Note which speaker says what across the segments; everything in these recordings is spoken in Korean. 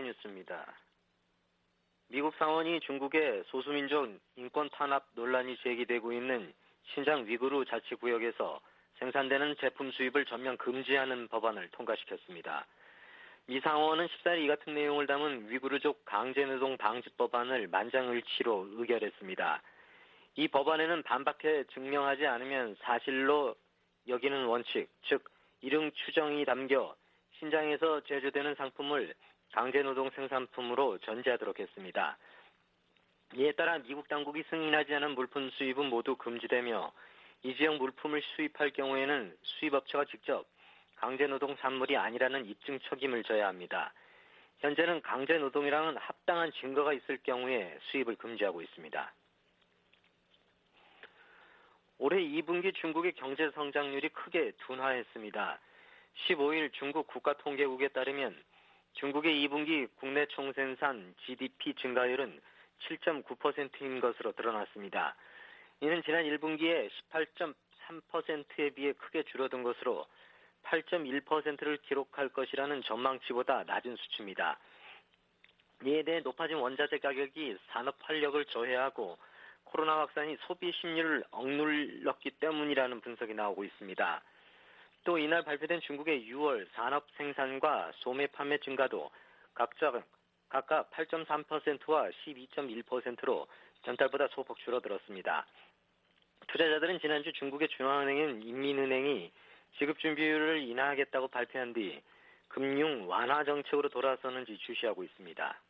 Speaker 1: 뉴스입니다. 미국 상원이 중국의 소수민족 인권 탄압 논란이 제기되고 있는 신장 위구르 자치구역에서 생산되는 제품 수입을 전면 금지하는 법안을 통과시켰습니다. 미 상원은 14일 이 같은 내용을 담은 위구르족 강제노동 방지 법안을 만장일치로 의결했습니다. 이 법안에는 반박해 증명하지 않으면 사실로 여기는 원칙, 즉 일용 추정이 담겨 신장에서 제조되는 상품을 강제노동 생산품으로 전제하도록 했습니다. 이에 따라 미국 당국이 승인하지 않은 물품 수입은 모두 금지되며 이 지역 물품을 수입할 경우에는 수입업체가 직접 강제노동 산물이 아니라는 입증 책임을 져야 합니다. 현재는 강제노동이라는 합당한 증거가 있을 경우에 수입을 금지하고 있습니다. 올해 2분기 중국의 경제 성장률이 크게 둔화했습니다. 15일 중국 국가통계국에 따르면 중국의 2분기 국내 총생산 GDP 증가율은 7.9%인 것으로 드러났습니다. 이는 지난 1분기에 18.3%에 비해 크게 줄어든 것으로 8.1%를 기록할 것이라는 전망치보다 낮은 수치입니다. 이에 대해 높아진 원자재 가격이 산업 활력을 저해하고 코로나 확산이 소비 심리를 억눌렀기 때문이라는 분석이 나오고 있습니다. 또 이날 발표된 중국의 6월 산업 생산과 소매 판매 증가도 각각 8.3%와 12.1%로 전달보다 소폭 줄어들었습니다. 투자자들은 지난주 중국의 중앙은행인 인민은행이 지급준비율을 인하하겠다고 발표한 뒤 금융 완화 정책으로 돌아서는지 주시하고 있습니다.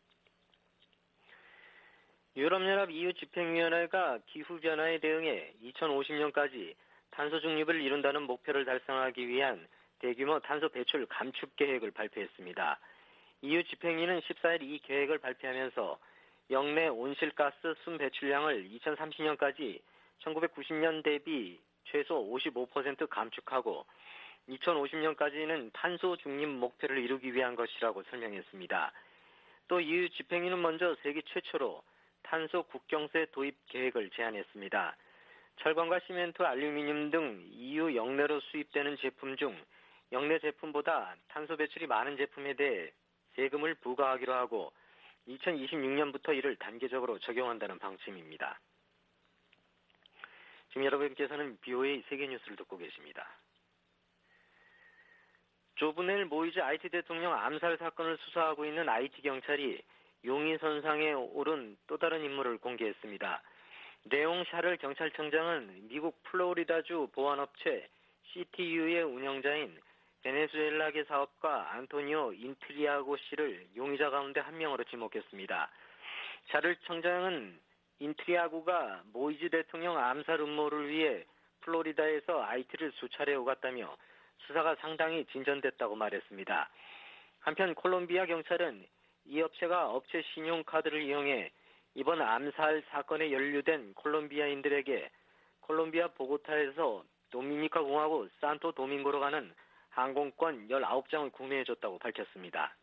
Speaker 1: 유럽연합 EU 집행위원회가 기후변화에 대응해 2050년까지 탄소 중립을 이룬다는 목표를 달성하기 위한 대규모 탄소 배출 감축 계획을 발표했습니다. EU 집행위는 14일 이 계획을 발표하면서 역내 온실가스 순 배출량을 2030년까지 1990년 대비 최소 55% 감축하고 2050년까지는 탄소 중립 목표를 이루기 위한 것이라고 설명했습니다. 또 EU 집행위는 먼저 세계 최초로 탄소 국경세 도입 계획을 제안했습니다. 철광과 시멘트, 알루미늄 등 EU 역내로 수입되는 제품 중 역내 제품보다 탄소 배출이 많은 제품에 대해 세금을 부과하기로 하고 2026년부터 이를 단계적으로 적용한다는 방침입니다. 지금 여러분께서는 BOA 세계뉴스를 듣고 계십니다. 조브넬 모이즈 IT 대통령 암살 사건을 수사하고 있는 IT경찰이 용의선상에 오른 또 다른 인물을 공개했습니다. 레옹 샤를 경찰청장은 미국 플로리다주 보안업체 CTU의 운영자인 베네수엘라계 사업가 안토니오 인트리아고 씨를 용의자 가운데 한 명으로 지목했습니다. 샤를 청장은 인트리아고가 모이즈 대통령 암살 음모를 위해 플로리다에서 IT를 수차례 오갔다며 수사가 상당히 진전됐다고 말했습니다. 한편 콜롬비아 경찰은 이 업체가 업체 신용카드를 이용해 이번 암살 사건에 연루된 콜롬비아인들에게 콜롬비아 보고타에서 도미니카 공화국 산토 도밍고로 가는 항공권 19장을 구매해줬다고 밝혔습니다.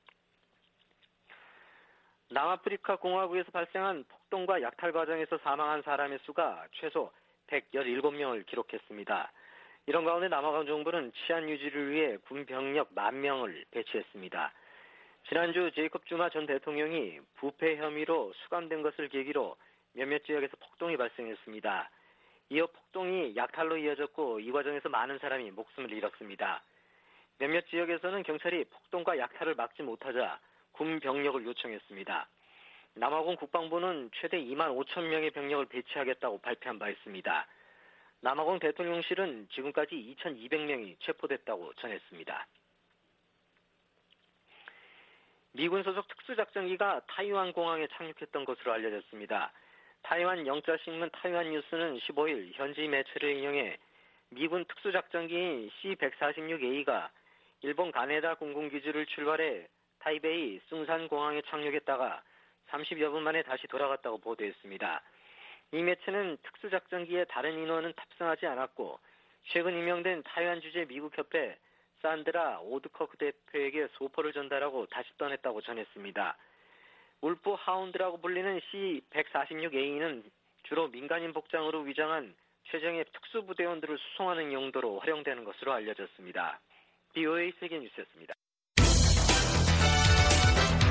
Speaker 1: 남아프리카 공화국에서 발생한 폭동과 약탈 과정에서 사망한 사람의 수가 최소 117명을 기록했습니다. 이런 가운데 남아공 정부는 치안 유지를 위해 군 병력 10,000명을 배치했습니다. 지난주 제이콥 주마 전 대통령이 부패 혐의로 수감된 것을 계기로 몇몇 지역에서 폭동이 발생했습니다. 이어 폭동이 약탈로 이어졌고 이 과정에서 많은 사람이 목숨을 잃었습니다. 몇몇 지역에서는 경찰이 폭동과 약탈을 막지 못하자 군 병력을 요청했습니다. 남아공 국방부는 최대 25,000명의 병력을 배치하겠다고 발표한 바 있습니다. 남아공 대통령실은 지금까지 2,200명이 체포됐다고 전했습니다. 미군 소속 특수작전기가 타이완 공항에 착륙했던 것으로 알려졌습니다. 타이완 영자신문 타이완 뉴스는 15일 현지 매체를 인용해 미군 특수작전기인 C-146A가 일본 가네다 공군기지를 출발해 타이베이 숭산 공항에 착륙했다가 30여 분 만에 다시 돌아갔다고 보도했습니다. 이 매체는 특수작전기의 다른 인원은 탑승하지 않았고 최근 임명된 타이완 주재 미국협회 산드라 오드커크 대표에게 소포를 전달하고 다시 떠냈다고 전했습니다. 울프 하운드라고 불리는 C-146A는 주로 민간인 복장으로 위장한 최정예 특수부대원들을 수송하는 용도로 활용되는 것으로 알려졌습니다. BOA 세계뉴스였습니다.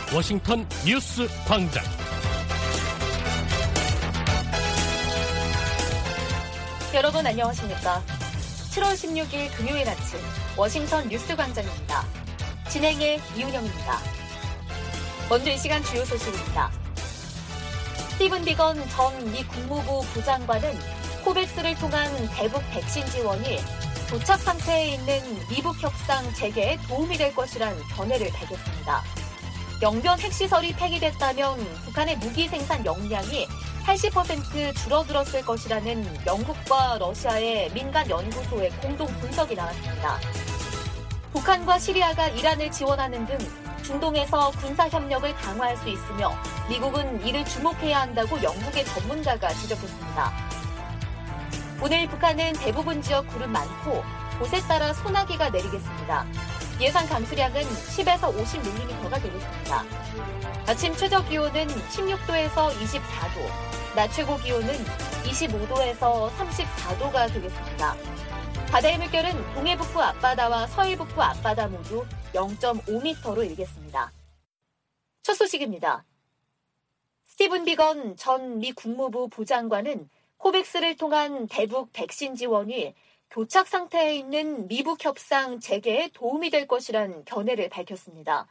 Speaker 2: 워싱턴 뉴스 광장.
Speaker 3: 여러분 안녕하십니까? 7월 16일 금요일 아침 워싱턴 뉴스 광장입니다. 진행의 이은영입니다. 먼저 이 시간 주요 소식입니다. 스티븐 비건 전 미 국무부 부장관은 코백스를 통한 대북 백신 지원이 도착 상태에 있는 미북 협상 재개에 도움이 될 것이란 견해를 밝혔습니다. 영변 핵시설이 폐기됐다면 북한의 무기 생산 역량이 80% 줄어들었을 것이라는 영국과 러시아의 민간 연구소의 공동 분석이 나왔습니다. 북한과 시리아가 이란을 지원하는 등 중동에서 군사 협력을 강화할 수 있으며 미국은 이를 주목해야 한다고 영국의 전문가가 지적했습니다. 오늘 북한은 대부분 지역 구름 많고 곳에 따라 소나기가 내리겠습니다. 예상 강수량은 10에서 50mm가 되겠습니다. 아침 최저 기온은 16도에서 24도, 낮 최고 기온은 25도에서 34도가 되겠습니다. 바다의 물결은 동해북부 앞바다와 서해북부 앞바다 모두 0.5m로 일겠습니다. 첫 소식입니다. 스티븐 비건 전 미 국무부 부장관은 코백스를 통한 대북 백신 지원이 교착 상태에 있는 미북 협상 재개에 도움이 될 것이란 견해를 밝혔습니다.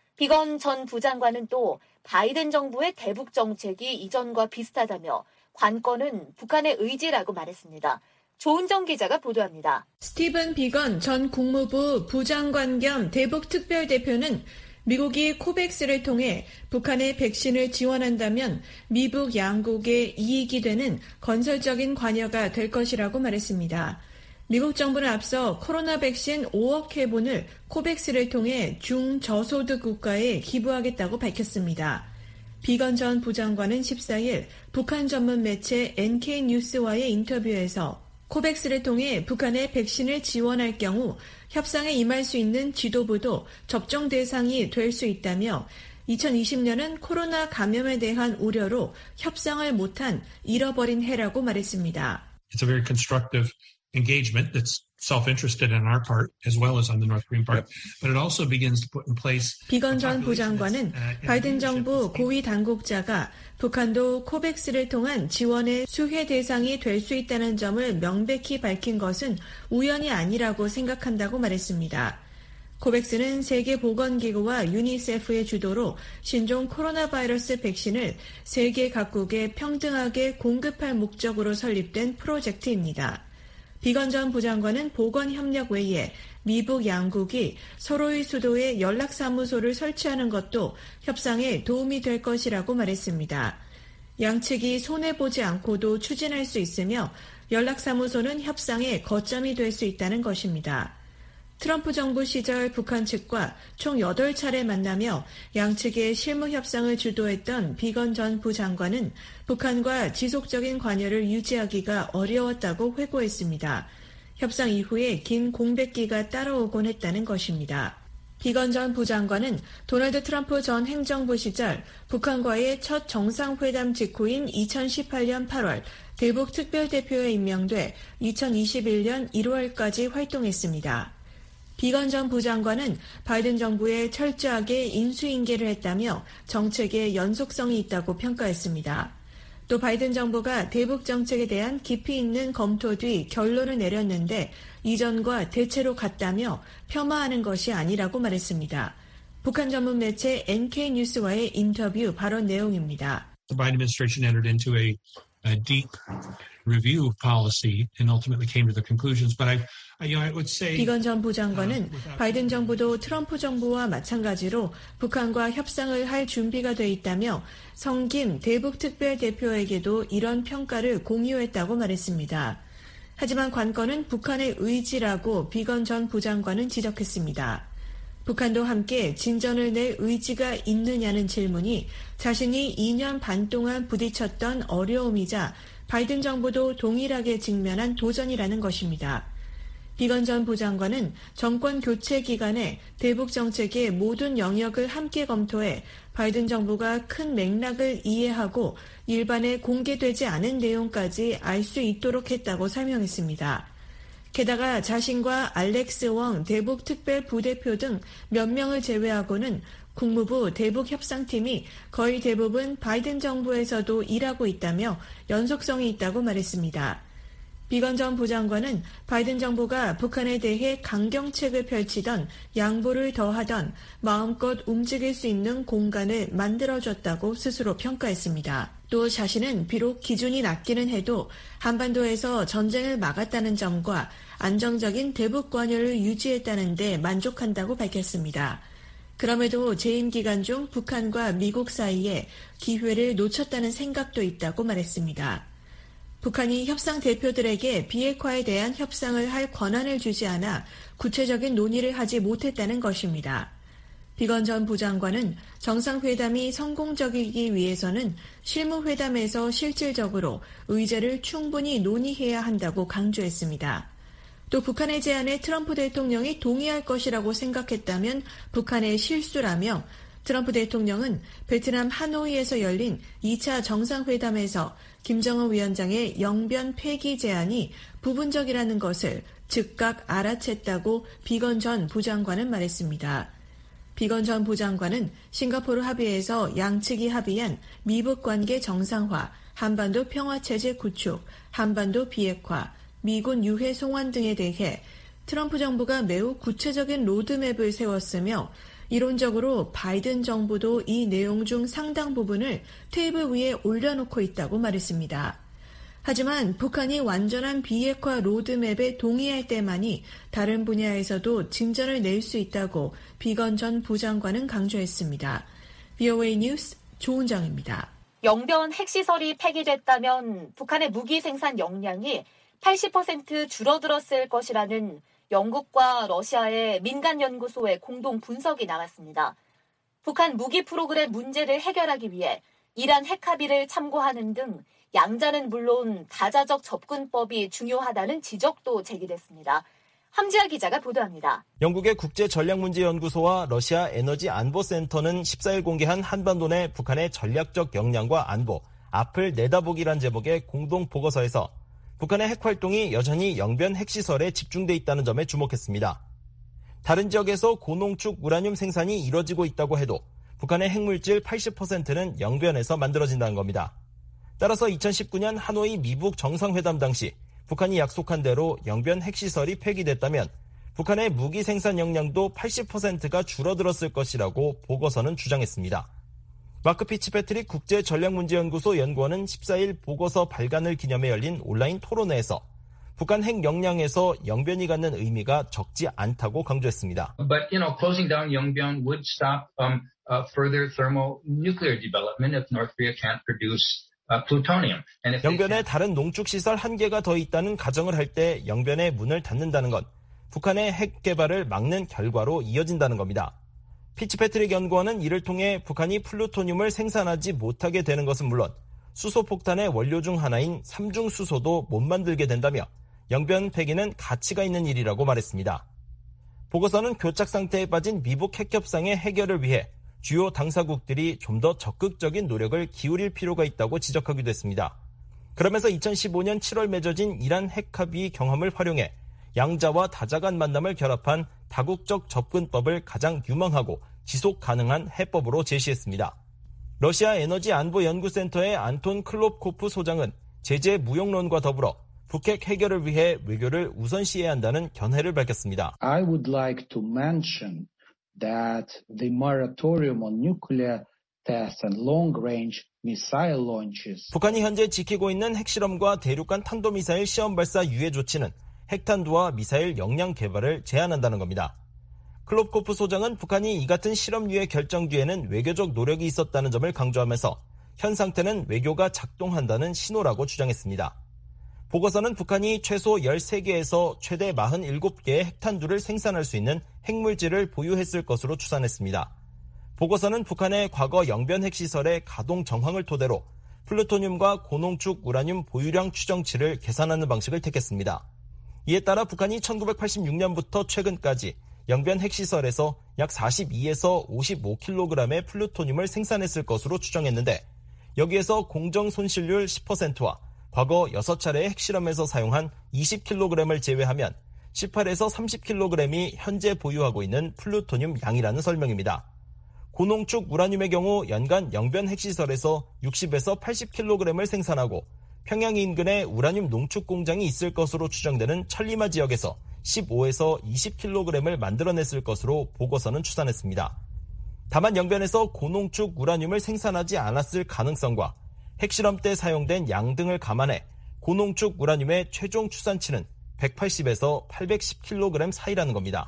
Speaker 3: 비건 전 부장관은 또 바이든 정부의 대북 정책이 이전과 비슷하다며 관건은 북한의 의지라고 말했습니다. 조은정 기자가 보도합니다.
Speaker 4: 스티븐 비건 전 국무부 부장관 겸 대북 특별대표는 미국이 코백스를 통해 북한의 백신을 지원한다면 미북 양국의 이익이 되는 건설적인 관여가 될 것이라고 말했습니다. 미국 정부는 앞서 코로나 백신 5억 회분을 코백스를 통해 중저소득 국가에 기부하겠다고 밝혔습니다. 비건 전 부장관은 14일 북한 전문 매체 NK뉴스와의 인터뷰에서 코백스를 통해 북한의 백신을 지원할 경우 협상에 임할 수 있는 지도부도 접종 대상이 될 수 있다며 2020년은 코로나 감염에 대한 우려로 협상을 못한 잃어버린 해라고 말했습니다.
Speaker 5: It's a very constructive engagement that's self-interested on our part as well as on the North Korean part, but it also begins to put in place.
Speaker 4: 비건 전 부장관은 바이든 정부 고위 당국자가 북한도 코백스를 통한 지원의 수혜 대상이 될 수 있다는 점을 명백히 밝힌 것은 우연이 아니라고 생각한다고 말했습니다. 코백스는 세계보건기구와 유니세프의 주도로 신종 코로나 바이러스 백신을 세계 각국에 평등하게 공급할 목적으로 설립된 프로젝트입니다. 비건 전 부장관은 보건협력 외에 미북 양국이 서로의 수도에 연락사무소를 설치하는 것도 협상에 도움이 될 것이라고 말했습니다. 양측이 손해보지 않고도 추진할 수 있으며 연락사무소는 협상의 거점이 될 수 있다는 것입니다. 트럼프 정부 시절 북한 측과 총 8차례 만나며 양측의 실무 협상을 주도했던 비건 전 부장관은 북한과 지속적인 관여를 유지하기가 어려웠다고 회고했습니다. 협상 이후에 긴 공백기가 따라오곤 했다는 것입니다. 비건 전 부장관은 도널드 트럼프 전 행정부 시절 북한과의 첫 정상회담 직후인 2018년 8월 대북 특별대표에 임명돼 2021년 1월까지 활동했습니다. 비건 전 부장관은 바이든 정부에 철저하게 인수인계를 했다며 정책에 연속성이 있다고 평가했습니다. 또 바이든 정부가 대북 정책에 대한 깊이 있는 검토 뒤 결론을 내렸는데 이전과 대체로 같다며 폄하하는 것이 아니라고 말했습니다. 북한 전문 매체 NK뉴스와의 인터뷰 발언 내용입니다.
Speaker 5: The Biden administration entered into a deep review policy and ultimately came to the conclusions, but I would say
Speaker 4: 비건 전 부장관은 바이든 정부도 트럼프 정부와 마찬가지로 북한과 협상을 할 준비가 돼 있다며 성김 대북 특별대표에게도 이런 평가를 공유했다고 말했습니다. 하지만 관건은 북한의 의지라고 비건 전 부장관은 지적했습니다. 북한도 함께 진전을 낼 의지가 있느냐는 질문이 자신이 2년 반 동안 부딪혔던 어려움이자 바이든 정부도 동일하게 직면한 도전이라는 것입니다. 비건 전 부장관은 정권 교체 기간에 대북 정책의 모든 영역을 함께 검토해 바이든 정부가 큰 맥락을 이해하고 일반에 공개되지 않은 내용까지 알 수 있도록 했다고 설명했습니다. 게다가 자신과 알렉스 웡 대북 특별 부대표 등 몇 명을 제외하고는 국무부 대북협상팀이 거의 대부분 바이든 정부에서도 일하고 있다며 연속성이 있다고 말했습니다. 비건 전 부장관은 바이든 정부가 북한에 대해 강경책을 펼치던 양보를 더하던 마음껏 움직일 수 있는 공간을 만들어줬다고 스스로 평가했습니다. 또 자신은 비록 기준이 낮기는 해도 한반도에서 전쟁을 막았다는 점과 안정적인 대북 관여를 유지했다는 데 만족한다고 밝혔습니다. 그럼에도 재임 기간 중 북한과 미국 사이에 기회를 놓쳤다는 생각도 있다고 말했습니다. 북한이 협상 대표들에게 비핵화에 대한 협상을 할 권한을 주지 않아 구체적인 논의를 하지 못했다는 것입니다. 비건 전 부장관은 정상회담이 성공적이기 위해서는 실무회담에서 실질적으로 의제를 충분히 논의해야 한다고 강조했습니다. 또 북한의 제안에 트럼프 대통령이 동의할 것이라고 생각했다면 북한의 실수라며 트럼프 대통령은 베트남 하노이에서 열린 2차 정상회담에서 김정은 위원장의 영변 폐기 제안이 부분적이라는 것을 즉각 알아챘다고 비건 전 부장관은 말했습니다. 비건 전 부장관은 싱가포르 합의에서 양측이 합의한 미북 관계 정상화, 한반도 평화체제 구축, 한반도 비핵화, 미군 유해 송환 등에 대해 트럼프 정부가 매우 구체적인 로드맵을 세웠으며 이론적으로 바이든 정부도 이 내용 중 상당 부분을 테이블 위에 올려놓고 있다고 말했습니다. 하지만 북한이 완전한 비핵화 로드맵에 동의할 때만이 다른 분야에서도 진전을 낼 수 있다고 비건 전 부장관은 강조했습니다. VOA 뉴스 조은정입니다.
Speaker 3: 영변 핵시설이 폐기됐다면 북한의 무기 생산 역량이 80% 줄어들었을 것이라는 영국과 러시아의 민간연구소의 공동 분석이 나왔습니다. 북한 무기 프로그램 문제를 해결하기 위해 이란 핵합의를 참고하는 등 양자는 물론 다자적 접근법이 중요하다는 지적도 제기됐습니다. 함지아 기자가 보도합니다.
Speaker 6: 영국의 국제전략문제연구소와 러시아 에너지안보센터는 14일 공개한 한반도 내 북한의 전략적 역량과 안보, 앞을 내다보기란 제목의 공동 보고서에서 북한의 핵활동이 여전히 영변 핵시설에 집중돼 있다는 점에 주목했습니다. 다른 지역에서 고농축 우라늄 생산이 이뤄지고 있다고 해도 북한의 핵물질 80%는 영변에서 만들어진다는 겁니다. 따라서 2019년 하노이 미북 정상회담 당시 북한이 약속한 대로 영변 핵시설이 폐기됐다면 북한의 무기 생산 역량도 80%가 줄어들었을 것이라고 보고서는 주장했습니다. 마크 피츠패트릭 국제전략문제연구소 연구원은 14일 보고서 발간을 기념해 열린 온라인 토론회에서 북한 핵 역량에서 영변이 갖는 의미가 적지 않다고 강조했습니다.
Speaker 7: But closing down Yongbyon would stop further thermonuclear development if North Korea can't produce plutonium.
Speaker 6: 영변에 다른 농축시설 한 개가 더 있다는 가정을 할 때 영변의 문을 닫는다는 건 북한의 핵 개발을 막는 결과로 이어진다는 겁니다. 피츠패트릭 연구원은 이를 통해 북한이 플루토늄을 생산하지 못하게 되는 것은 물론 수소폭탄의 원료 중 하나인 삼중수소도 못 만들게 된다며 영변 폐기는 가치가 있는 일이라고 말했습니다. 보고서는 교착 상태에 빠진 미북 핵협상의 해결을 위해 주요 당사국들이 좀 더 적극적인 노력을 기울일 필요가 있다고 지적하기도 했습니다. 그러면서 2015년 7월 맺어진 이란 핵합의 경험을 활용해 양자와 다자 간 만남을 결합한 다국적 접근법을 가장 유망하고 지속 가능한 해법으로 제시했습니다. 러시아 에너지안보연구센터의 안톤 클롭코프 소장은 제재 무용론과 더불어 북핵 해결을 위해 외교를 우선시해야 한다는 견해를 밝혔습니다.
Speaker 8: I would like to mention that the moratorium on nuclear tests and long-range missile launches.
Speaker 6: 북한이 현재 지키고 있는 핵실험과 대륙간 탄도미사일 시험 발사 유예 조치는 핵탄두와 미사일 역량 개발을 제한한다는 겁니다. 클롭코프 소장은 북한이 이 같은 실험유예 결정 뒤에는 외교적 노력이 있었다는 점을 강조하면서 현 상태는 외교가 작동한다는 신호라고 주장했습니다. 보고서는 북한이 최소 13개에서 최대 47개의 핵탄두를 생산할 수 있는 핵물질을 보유했을 것으로 추산했습니다. 보고서는 북한의 과거 영변 핵시설의 가동 정황을 토대로 플루토늄과 고농축 우라늄 보유량 추정치를 계산하는 방식을 택했습니다. 이에 따라 북한이 1986년부터 최근까지 영변 핵시설에서 약 42에서 55kg의 플루토늄을 생산했을 것으로 추정했는데 여기에서 공정 손실률 10%와 과거 6차례의 핵실험에서 사용한 20kg을 제외하면 18에서 30kg이 현재 보유하고 있는 플루토늄 양이라는 설명입니다. 고농축 우라늄의 경우 연간 영변 핵시설에서 60에서 80kg을 생산하고 평양 인근에 우라늄 농축 공장이 있을 것으로 추정되는 천리마 지역에서 15에서 20kg을 만들어냈을 것으로 보고서는 추산했습니다. 다만 영변에서 고농축 우라늄을 생산하지 않았을 가능성과 핵실험 때 사용된 양 등을 감안해 고농축 우라늄의 최종 추산치는 180에서 810kg 사이라는 겁니다.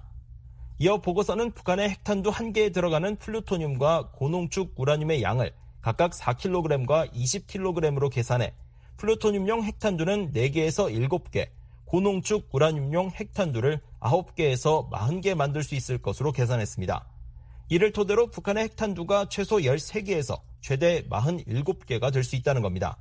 Speaker 6: 이어 보고서는 북한의 핵탄두 1개에 들어가는 플루토늄과 고농축 우라늄의 양을 각각 4kg과 20kg으로 계산해 플루토늄용 핵탄두는 4개에서 7개, 고농축 우라늄용 핵탄두를 9개에서 40개 만들 수 있을 것으로 계산했습니다. 이를 토대로 북한의 핵탄두가 최소 13개에서 최대 47개가 될 수 있다는 겁니다.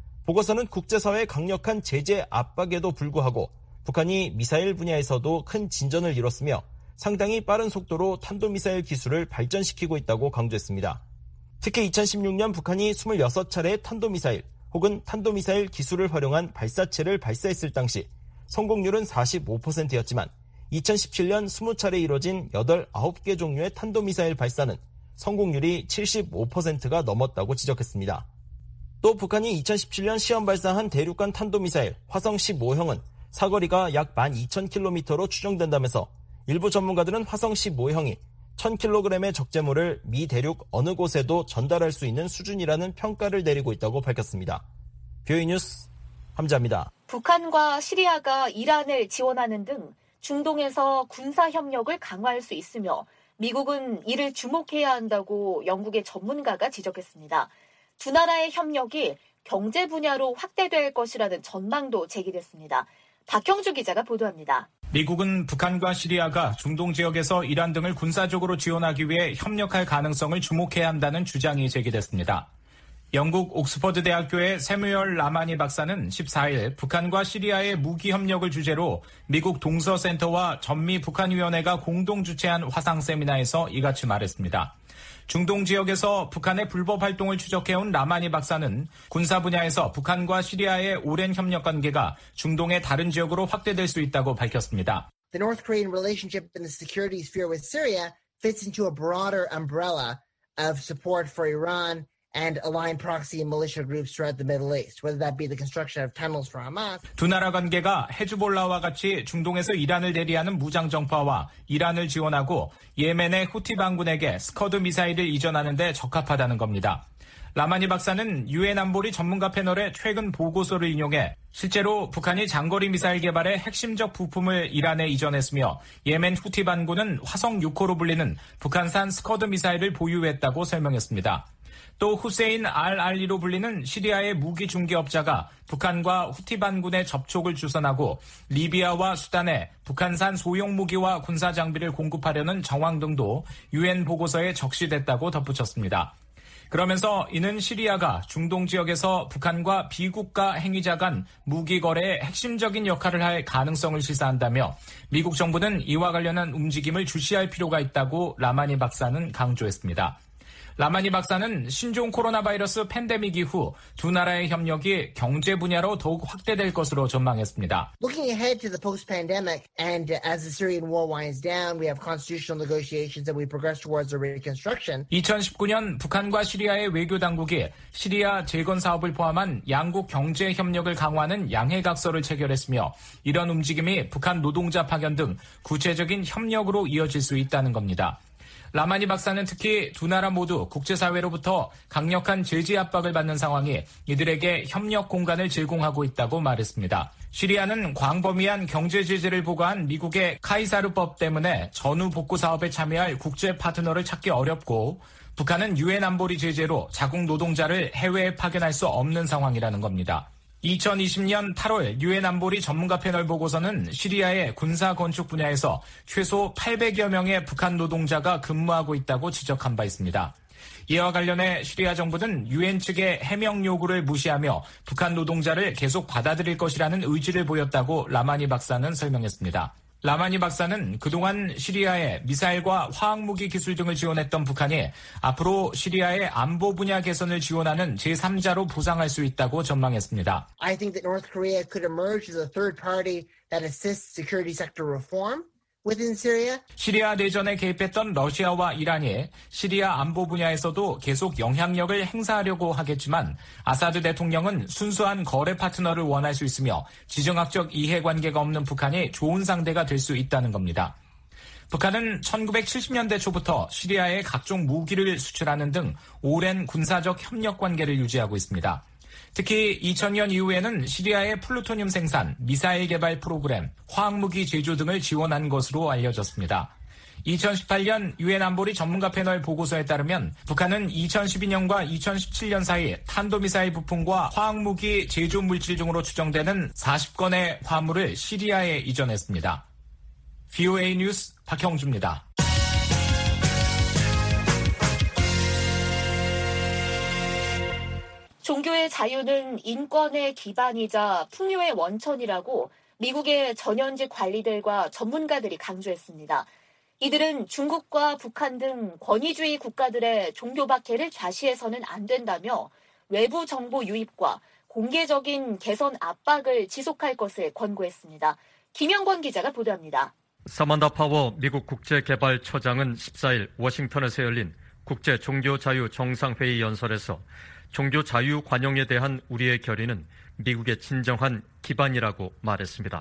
Speaker 6: 보고서는 국제사회의 강력한 제재 압박에도 불구하고 북한이 미사일 분야에서도 큰 진전을 이뤘으며 상당히 빠른 속도로 탄도미사일 기술을 발전시키고 있다고 강조했습니다. 특히 2016년 북한이 26차례의 탄도미사일 혹은 탄도미사일 기술을 활용한 발사체를 발사했을 당시 성공률은 45%였지만 2017년 20차례 이뤄진 9개 종류의 탄도미사일 발사는 성공률이 75%가 넘었다고 지적했습니다. 또 북한이 2017년 시험 발사한 대륙간 탄도미사일 화성 15형은 사거리가 약 12,000km로 추정된다면서 일부 전문가들은 화성 15형이 1,000kg의 적재물을 미 대륙 어느 곳에도 전달할 수 있는 수준이라는 평가를 내리고 있다고 밝혔습니다. 뷰이 뉴스 함자입니다.
Speaker 3: 북한과 시리아가 이란을 지원하는 등 중동에서 군사 협력을 강화할 수 있으며 미국은 이를 주목해야 한다고 영국의 전문가가 지적했습니다. 두 나라의 협력이 경제 분야로 확대될 것이라는 전망도 제기됐습니다. 박형주 기자가 보도합니다.
Speaker 9: 미국은 북한과 시리아가 중동 지역에서 이란 등을 군사적으로 지원하기 위해 협력할 가능성을 주목해야 한다는 주장이 제기됐습니다. 영국 옥스퍼드 대학교의 세뮤얼 라마니 박사는 14일 북한과 시리아의 무기 협력을 주제로 미국 동서센터와 전미 북한위원회가 공동 주최한 화상 세미나에서 이같이 말했습니다. 중동 지역에서 북한의 불법 활동을 추적해온 라마니 박사는 군사 분야에서 북한과 시리아의 오랜 협력 관계가 중동의 다른 지역으로 확대될 수 있다고 밝혔습니다.
Speaker 10: The North Korean relationship in the security sphere with Syria fits into a broader umbrella of support for Iran and aligned proxy and militia groups throughout the Middle East, whether that be the construction of tunnels for Hamas.
Speaker 9: 두 나라 관계가 헤즈볼라와 같이 중동에서 이란을 대리하는 무장 정파와 이란을 지원하고 예멘의 후티 반군에게 스커드 미사일을 이전하는 데 적합하다는 겁니다. 라마니 박사는 유엔 안보리 전문가 패널의 최근 보고서를 인용해 실제로 북한이 장거리 미사일 개발의 핵심적 부품을 이란에 이전했으며 예멘 후티 반군은 화성 6호로 불리는 북한산 스커드 미사일을 보유했다고 설명했습니다. 또 후세인 알알리로 불리는 시리아의 무기 중개업자가 북한과 후티 반군의 접촉을 주선하고 리비아와 수단에 북한산 소형 무기와 군사 장비를 공급하려는 정황 등도 유엔 보고서에 적시됐다고 덧붙였습니다. 그러면서 이는 시리아가 중동 지역에서 북한과 비국가 행위자 간 무기 거래에 핵심적인 역할을 할 가능성을 시사한다며 미국 정부는 이와 관련한 움직임을 주시할 필요가 있다고 라마니 박사는 강조했습니다. 라마니 박사는 신종 코로나 바이러스 팬데믹 이후 두 나라의 협력이 경제 분야로 더욱 확대될 것으로 전망했습니다.
Speaker 10: Looking ahead to the post-pandemic and as the Syrian war winds down, we have constitutional negotiations that we progress towards a reconstruction.
Speaker 9: 2019년 북한과 시리아의 외교 당국이 시리아 재건 사업을 포함한 양국 경제 협력을 강화하는 양해각서를 체결했으며 이런 움직임이 북한 노동자 파견 등 구체적인 협력으로 이어질 수 있다는 겁니다. 라마니 박사는 특히 두 나라 모두 국제사회로부터 강력한 제재 압박을 받는 상황이 이들에게 협력 공간을 제공하고 있다고 말했습니다. 시리아는 광범위한 경제 제재를 부과한 미국의 카이사르법 때문에 전후 복구 사업에 참여할 국제 파트너를 찾기 어렵고 북한은 유엔 안보리 제재로 자국 노동자를 해외에 파견할 수 없는 상황이라는 겁니다. 2020년 8월 유엔 안보리 전문가 패널 보고서는 시리아의 군사 건축 분야에서 최소 800여 명의 북한 노동자가 근무하고 있다고 지적한 바 있습니다. 이와 관련해 시리아 정부는 유엔 측의 해명 요구를 무시하며 북한 노동자를 계속 받아들일 것이라는 의지를 보였다고 라마니 박사는 설명했습니다. 라마니 박사는 그동안 시리아에 미사일과 화학무기 기술 등을 지원했던 북한이 앞으로 시리아의 안보 분야 개선을 지원하는 제3자로 부상할 수 있다고 전망했습니다.
Speaker 10: I think that North Korea could emerge as a third party that assists security sector reform, within Syria?
Speaker 9: 시리아 내전에 개입했던 러시아와 이란이 시리아 안보 분야에서도 계속 영향력을 행사하려고 하겠지만 아사드 대통령은 순수한 거래 파트너를 원할 수 있으며 지정학적 이해관계가 없는 북한이 좋은 상대가 될 수 있다는 겁니다. 북한은 1970년대 초부터 시리아에 각종 무기를 수출하는 등 오랜 군사적 협력 관계를 유지하고 있습니다. 특히 2000년 이후에는 시리아의 플루토늄 생산, 미사일 개발 프로그램, 화학무기 제조 등을 지원한 것으로 알려졌습니다. 2018년 유엔 안보리 전문가 패널 보고서에 따르면 북한은 2012년과 2017년 사이 탄도미사일 부품과 화학무기 제조 물질 등으로 추정되는 40건의 화물을 시리아에 이전했습니다. VOA 뉴스 박형주입니다.
Speaker 3: 종교의 자유는 인권의 기반이자 풍요의 원천이라고 미국의 전현직 관리들과 전문가들이 강조했습니다. 이들은 중국과 북한 등 권위주의 국가들의 종교 박해를 좌시해서는 안 된다며 외부 정보 유입과 공개적인 개선 압박을 지속할 것을 권고했습니다. 김영권 기자가 보도합니다.
Speaker 11: 사만다 파워 미국 국제개발처장은 14일 워싱턴에서 열린 국제종교자유 정상회의 연설에서 종교 자유 관용에 대한 우리의 결의는 미국의 진정한 기반이라고 말했습니다.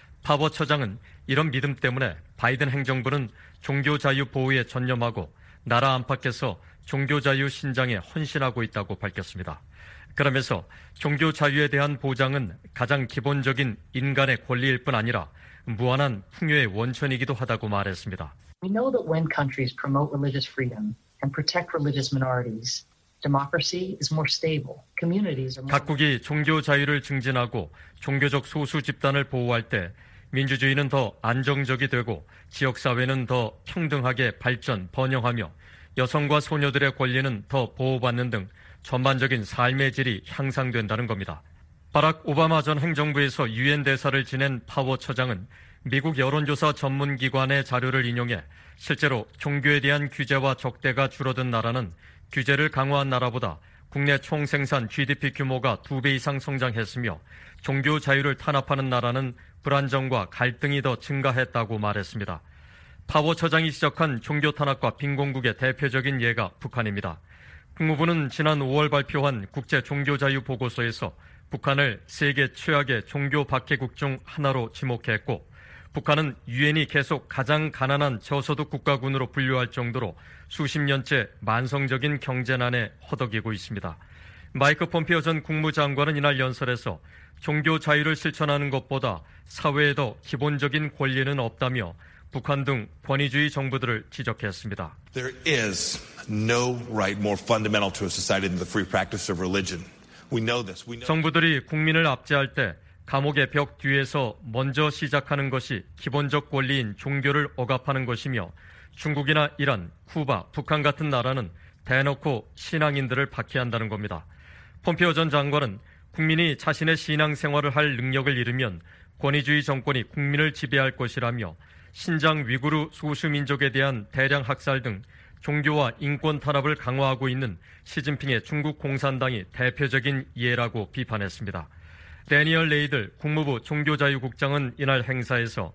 Speaker 11: 파워 처장은 이런 믿음 때문에 바이든 행정부는 종교 자유 보호에 전념하고 나라 안팎에서 종교 자유 신장에 헌신하고 있다고 밝혔습니다. 그러면서 종교 자유에 대한 보장은 가장 기본적인 인간의 권리일 뿐 아니라 무한한 풍요의 원천이기도 하다고 말했습니다.
Speaker 12: We know that when countries promote religious freedom and protect religious minorities, democracy is more stable. Communities are more...
Speaker 11: 각국이 종교 자유를 증진하고 종교적 소수 집단을 보호할 때 민주주의는 더 안정적이 되고 지역사회는 더 평등하게 발전, 번영하며 여성과 소녀들의 권리는 더 보호받는 등 전반적인 삶의 질이 향상된다는 겁니다. 바락 오바마 전 행정부에서 유엔 대사를 지낸 파워 처장은 미국 여론조사 전문기관의 자료를 인용해 실제로 종교에 대한 규제와 적대가 줄어든 나라는 규제를 강화한 나라보다 국내 총생산 GDP 규모가 2배 이상 성장했으며 종교 자유를 탄압하는 나라는 불안정과 갈등이 더 증가했다고 말했습니다. 파워 처장이 지적한 종교 탄압과 빈곤국의 대표적인 예가 북한입니다. 국무부는 지난 5월 발표한 국제 종교 자유 보고서에서 북한을 세계 최악의 종교 박해국 중 하나로 지목했고 북한은 유엔이 계속 가장 가난한 저소득 국가군으로 분류할 정도로 수십 년째 만성적인 경제난에 허덕이고 있습니다. 마이크 폼피오 전 국무장관은 이날 연설에서 종교 자유를 실천하는 것보다 사회에 더 기본적인 권리는 없다며 북한 등 권위주의 정부들을 지적했습니다.
Speaker 13: There is no right more fundamental to a society than the free practice of religion. We know this.
Speaker 11: 정부들이 국민을 압제할 때 감옥의 벽 뒤에서 먼저 시작하는 것이 기본적 권리인 종교를 억압하는 것이며 중국이나 이란, 쿠바, 북한 같은 나라는 대놓고 신앙인들을 박해한다는 겁니다. 폼피오 전 장관은 국민이 자신의 신앙생활을 할 능력을 잃으면 권위주의 정권이 국민을 지배할 것이라며 신장 위구르 소수민족에 대한 대량 학살 등 종교와 인권 탄압을 강화하고 있는 시진핑의 중국 공산당이 대표적인 예라고 비판했습니다. 데니얼 레이들 국무부 종교자유국장은 이날 행사에서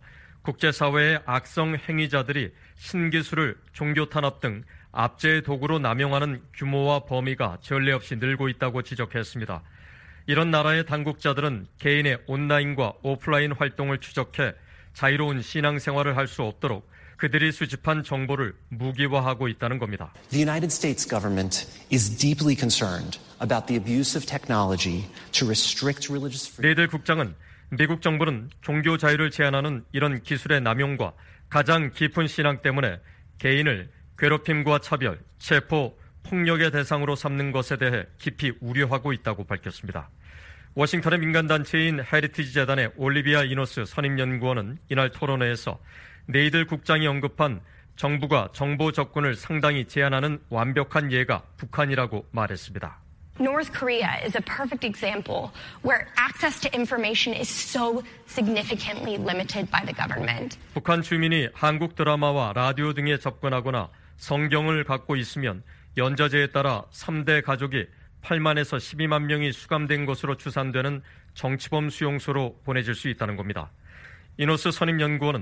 Speaker 11: 국제사회의 악성 행위자들이 신기술을 종교 탄압 등 압제의 도구로 남용하는 규모와 범위가 전례 없이 늘고 있다고 지적했습니다. 이런 나라의 당국자들은 개인의 온라인과 오프라인 활동을 추적해 자유로운 신앙생활을 할 수 없도록 그들이 수집한 정보를 무기화하고 있다는 겁니다.
Speaker 14: The United States government is deeply concerned about the abuse of technology to restrict religious freedom.
Speaker 11: 레이들 국장은 미국 정부는 종교 자유를 제한하는 이런 기술의 남용과 가장 깊은 신앙 때문에 개인을 괴롭힘과 차별, 체포, 폭력의 대상으로 삼는 것에 대해 깊이 우려하고 있다고 밝혔습니다. 워싱턴의 민간단체인 헤리티지 재단의 올리비아 이노스 선임연구원은 이날 토론회에서 레이들 국장이 언급한 정부가 정보 접근을 상당히 제한하는 완벽한 예가 북한이라고 말했습니다.
Speaker 15: North Korea is a perfect example where access to information is so significantly limited by the government.
Speaker 11: 북한 주민이 한국 드라마와 라디오 등에 접근하거나 성경을 갖고 있으면 연좌제에 따라 3대 가족이 8만에서 12만 명이 수감된 것으로 추산되는 정치범 수용소로 보내질 수 있다는 겁니다. 이노스 선임연구원은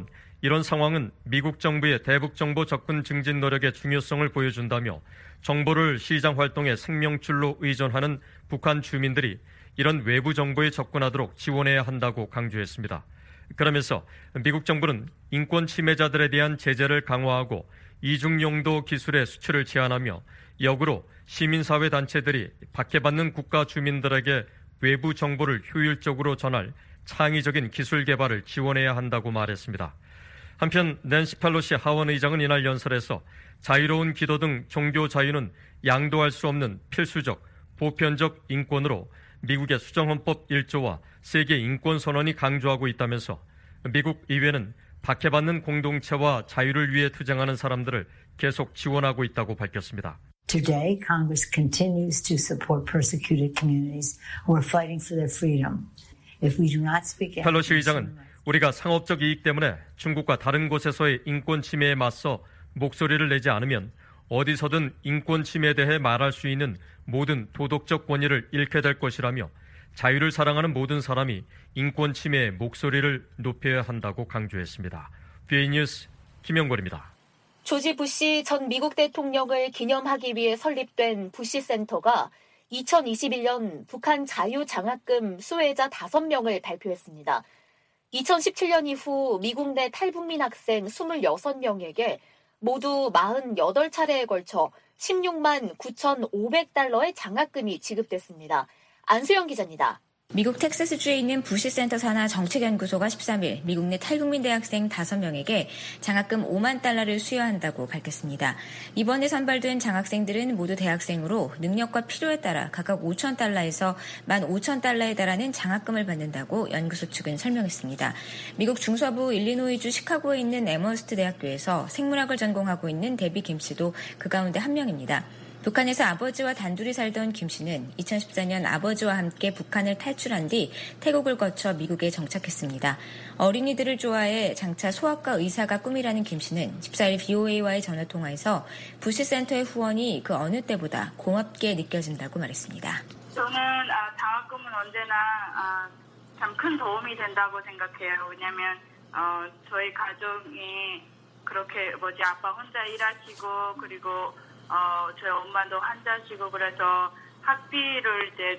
Speaker 11: 이런 상황은 미국 정부의 대북 정보 접근 증진 노력의 중요성을 보여준다며 정보를 시장 활동의 생명줄로 의존하는 북한 주민들이 이런 외부 정보에 접근하도록 지원해야 한다고 강조했습니다. 그러면서 미국 정부는 인권 침해자들에 대한 제재를 강화하고 이중용도 기술의 수출을 제한하며 역으로 시민사회 단체들이 박해받는 국가 주민들에게 외부 정보를 효율적으로 전할 창의적인 기술 개발을 지원해야 한다고 말했습니다. 한편 낸시 펠로시 하원 의장은 이날 연설에서 자유로운 기도 등 종교 자유는 양도할 수 없는 필수적, 보편적 인권으로 미국의 수정헌법 1조와 세계 인권선언이 강조하고 있다면서 미국 의회는 박해받는 공동체와 자유를 위해 투쟁하는 사람들을 계속 지원하고 있다고 밝혔습니다.
Speaker 16: Today, Congress continues to support persecuted communities who are fighting for their freedom. If we do not speak out,
Speaker 11: 펠로시 의장은 우리가 상업적 이익 때문에 중국과 다른 곳에서의 인권 침해에 맞서 목소리를 내지 않으면 어디서든 인권 침해에 대해 말할 수 있는 모든 도덕적 권위를 잃게 될 것이라며 자유를 사랑하는 모든 사람이 인권 침해의 목소리를 높여야 한다고 강조했습니다. BA 뉴스 김영걸입니다.
Speaker 3: 조지 부시 전 미국 대통령을 기념하기 위해 설립된 부시 센터가 2021년 북한 자유장학금 수혜자 5명을 발표했습니다. 2017년 이후 미국 내 탈북민 학생 26명에게 모두 48차례에 걸쳐 16만 9,500달러의 장학금이 지급됐습니다. 안수영 기자입니다.
Speaker 17: 미국 텍사스주에 있는 부시 센터 산하 정책연구소가 13일 미국 내 탈북민 대학생 5명에게 장학금 5만 달러를 수여한다고 밝혔습니다. 이번에 선발된 장학생들은 모두 대학생으로 능력과 필요에 따라 각각 5천 달러에서 15,000달러에 달하는 장학금을 받는다고 연구소 측은 설명했습니다. 미국 중서부 일리노이주 시카고에 있는 에머스트 대학교에서 생물학을 전공하고 있는 데비 김 씨도 그 가운데 한 명입니다. 북한에서 아버지와 단둘이 살던 김 씨는 2014년 아버지와 함께 북한을 탈출한 뒤 태국을 거쳐 미국에 정착했습니다. 어린이들을 좋아해 장차 소아과 의사가 꿈이라는 김 씨는 14일 BOA와의 전화통화에서 부시센터의 후원이 그 어느 때보다 고맙게 느껴진다고 말했습니다.
Speaker 18: 저는 장학금은 언제나 참 큰 도움이 된다고 생각해요. 왜냐하면 저희 가족이 그렇게 아빠 혼자 일하시고 그리고 저희 엄마도 환자시고 그래서 학비를 이제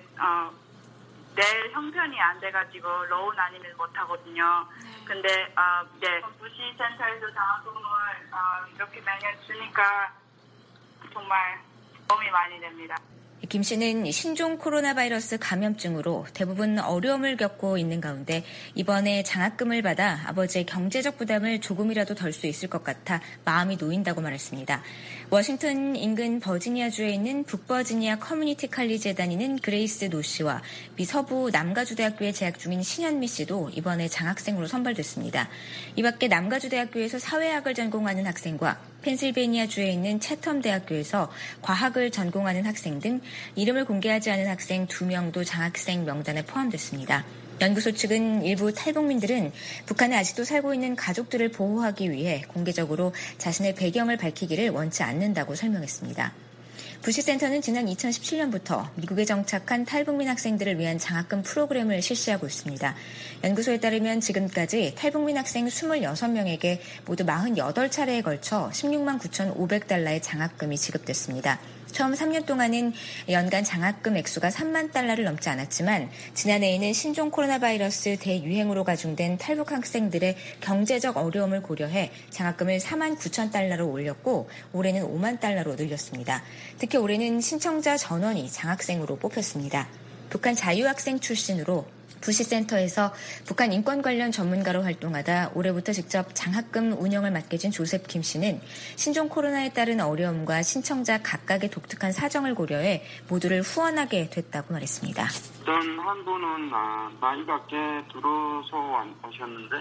Speaker 18: 낼 형편이 안 돼가지고 로운 아니면 못 하거든요. 근데 부시 센터에서 장학금을 이렇게 매년 주니까 정말 도움이 많이 됩니다.
Speaker 17: 김 씨는 신종 코로나 바이러스 감염증으로 대부분 어려움을 겪고 있는 가운데 이번에 장학금을 받아 아버지의 경제적 부담을 조금이라도 덜 수 있을 것 같아 마음이 놓인다고 말했습니다. 워싱턴 인근 버지니아주에 있는 북버지니아 커뮤니티 칼리지에 다니는 그레이스 노 씨와 미 서부 남가주대학교에 재학 중인 신현미 씨도 이번에 장학생으로 선발됐습니다. 이 밖에 남가주대학교에서 사회학을 전공하는 학생과 펜실베니아주에 있는 채텀 대학교에서 과학을 전공하는 학생 등 이름을 공개하지 않은 학생 2명도 장학생 명단에 포함됐습니다. 연구소 측은 일부 탈북민들은 북한에 아직도 살고 있는 가족들을 보호하기 위해 공개적으로 자신의 배경을 밝히기를 원치 않는다고 설명했습니다. 부시센터는 지난 2017년부터 미국에 정착한 탈북민 학생들을 위한 장학금 프로그램을 실시하고 있습니다. 연구소에 따르면 지금까지 탈북민 학생 26명에게 모두 48차례에 걸쳐 16만 9,500달러의 장학금이 지급됐습니다. 처음 3년 동안은 연간 장학금 액수가 3만 달러를 넘지 않았지만 지난해에는 신종 코로나 바이러스 대유행으로 가중된 탈북 학생들의 경제적 어려움을 고려해 장학금을 4만 9천 달러로 올렸고 올해는 5만 달러로 늘렸습니다. 특히 올해는 신청자 전원이 장학생으로 뽑혔습니다. 북한 자유학생 출신으로 부시센터에서 북한 인권 관련 전문가로 활동하다 올해부터 직접 장학금 운영을 맡게 된 조셉 김 씨는 신종 코로나에 따른 어려움과 신청자 각각의 독특한 사정을 고려해 모두를 후원하게 됐다고 말했습니다.
Speaker 19: 어떤 한 분은 나이가 꽤 들어서 오셨는데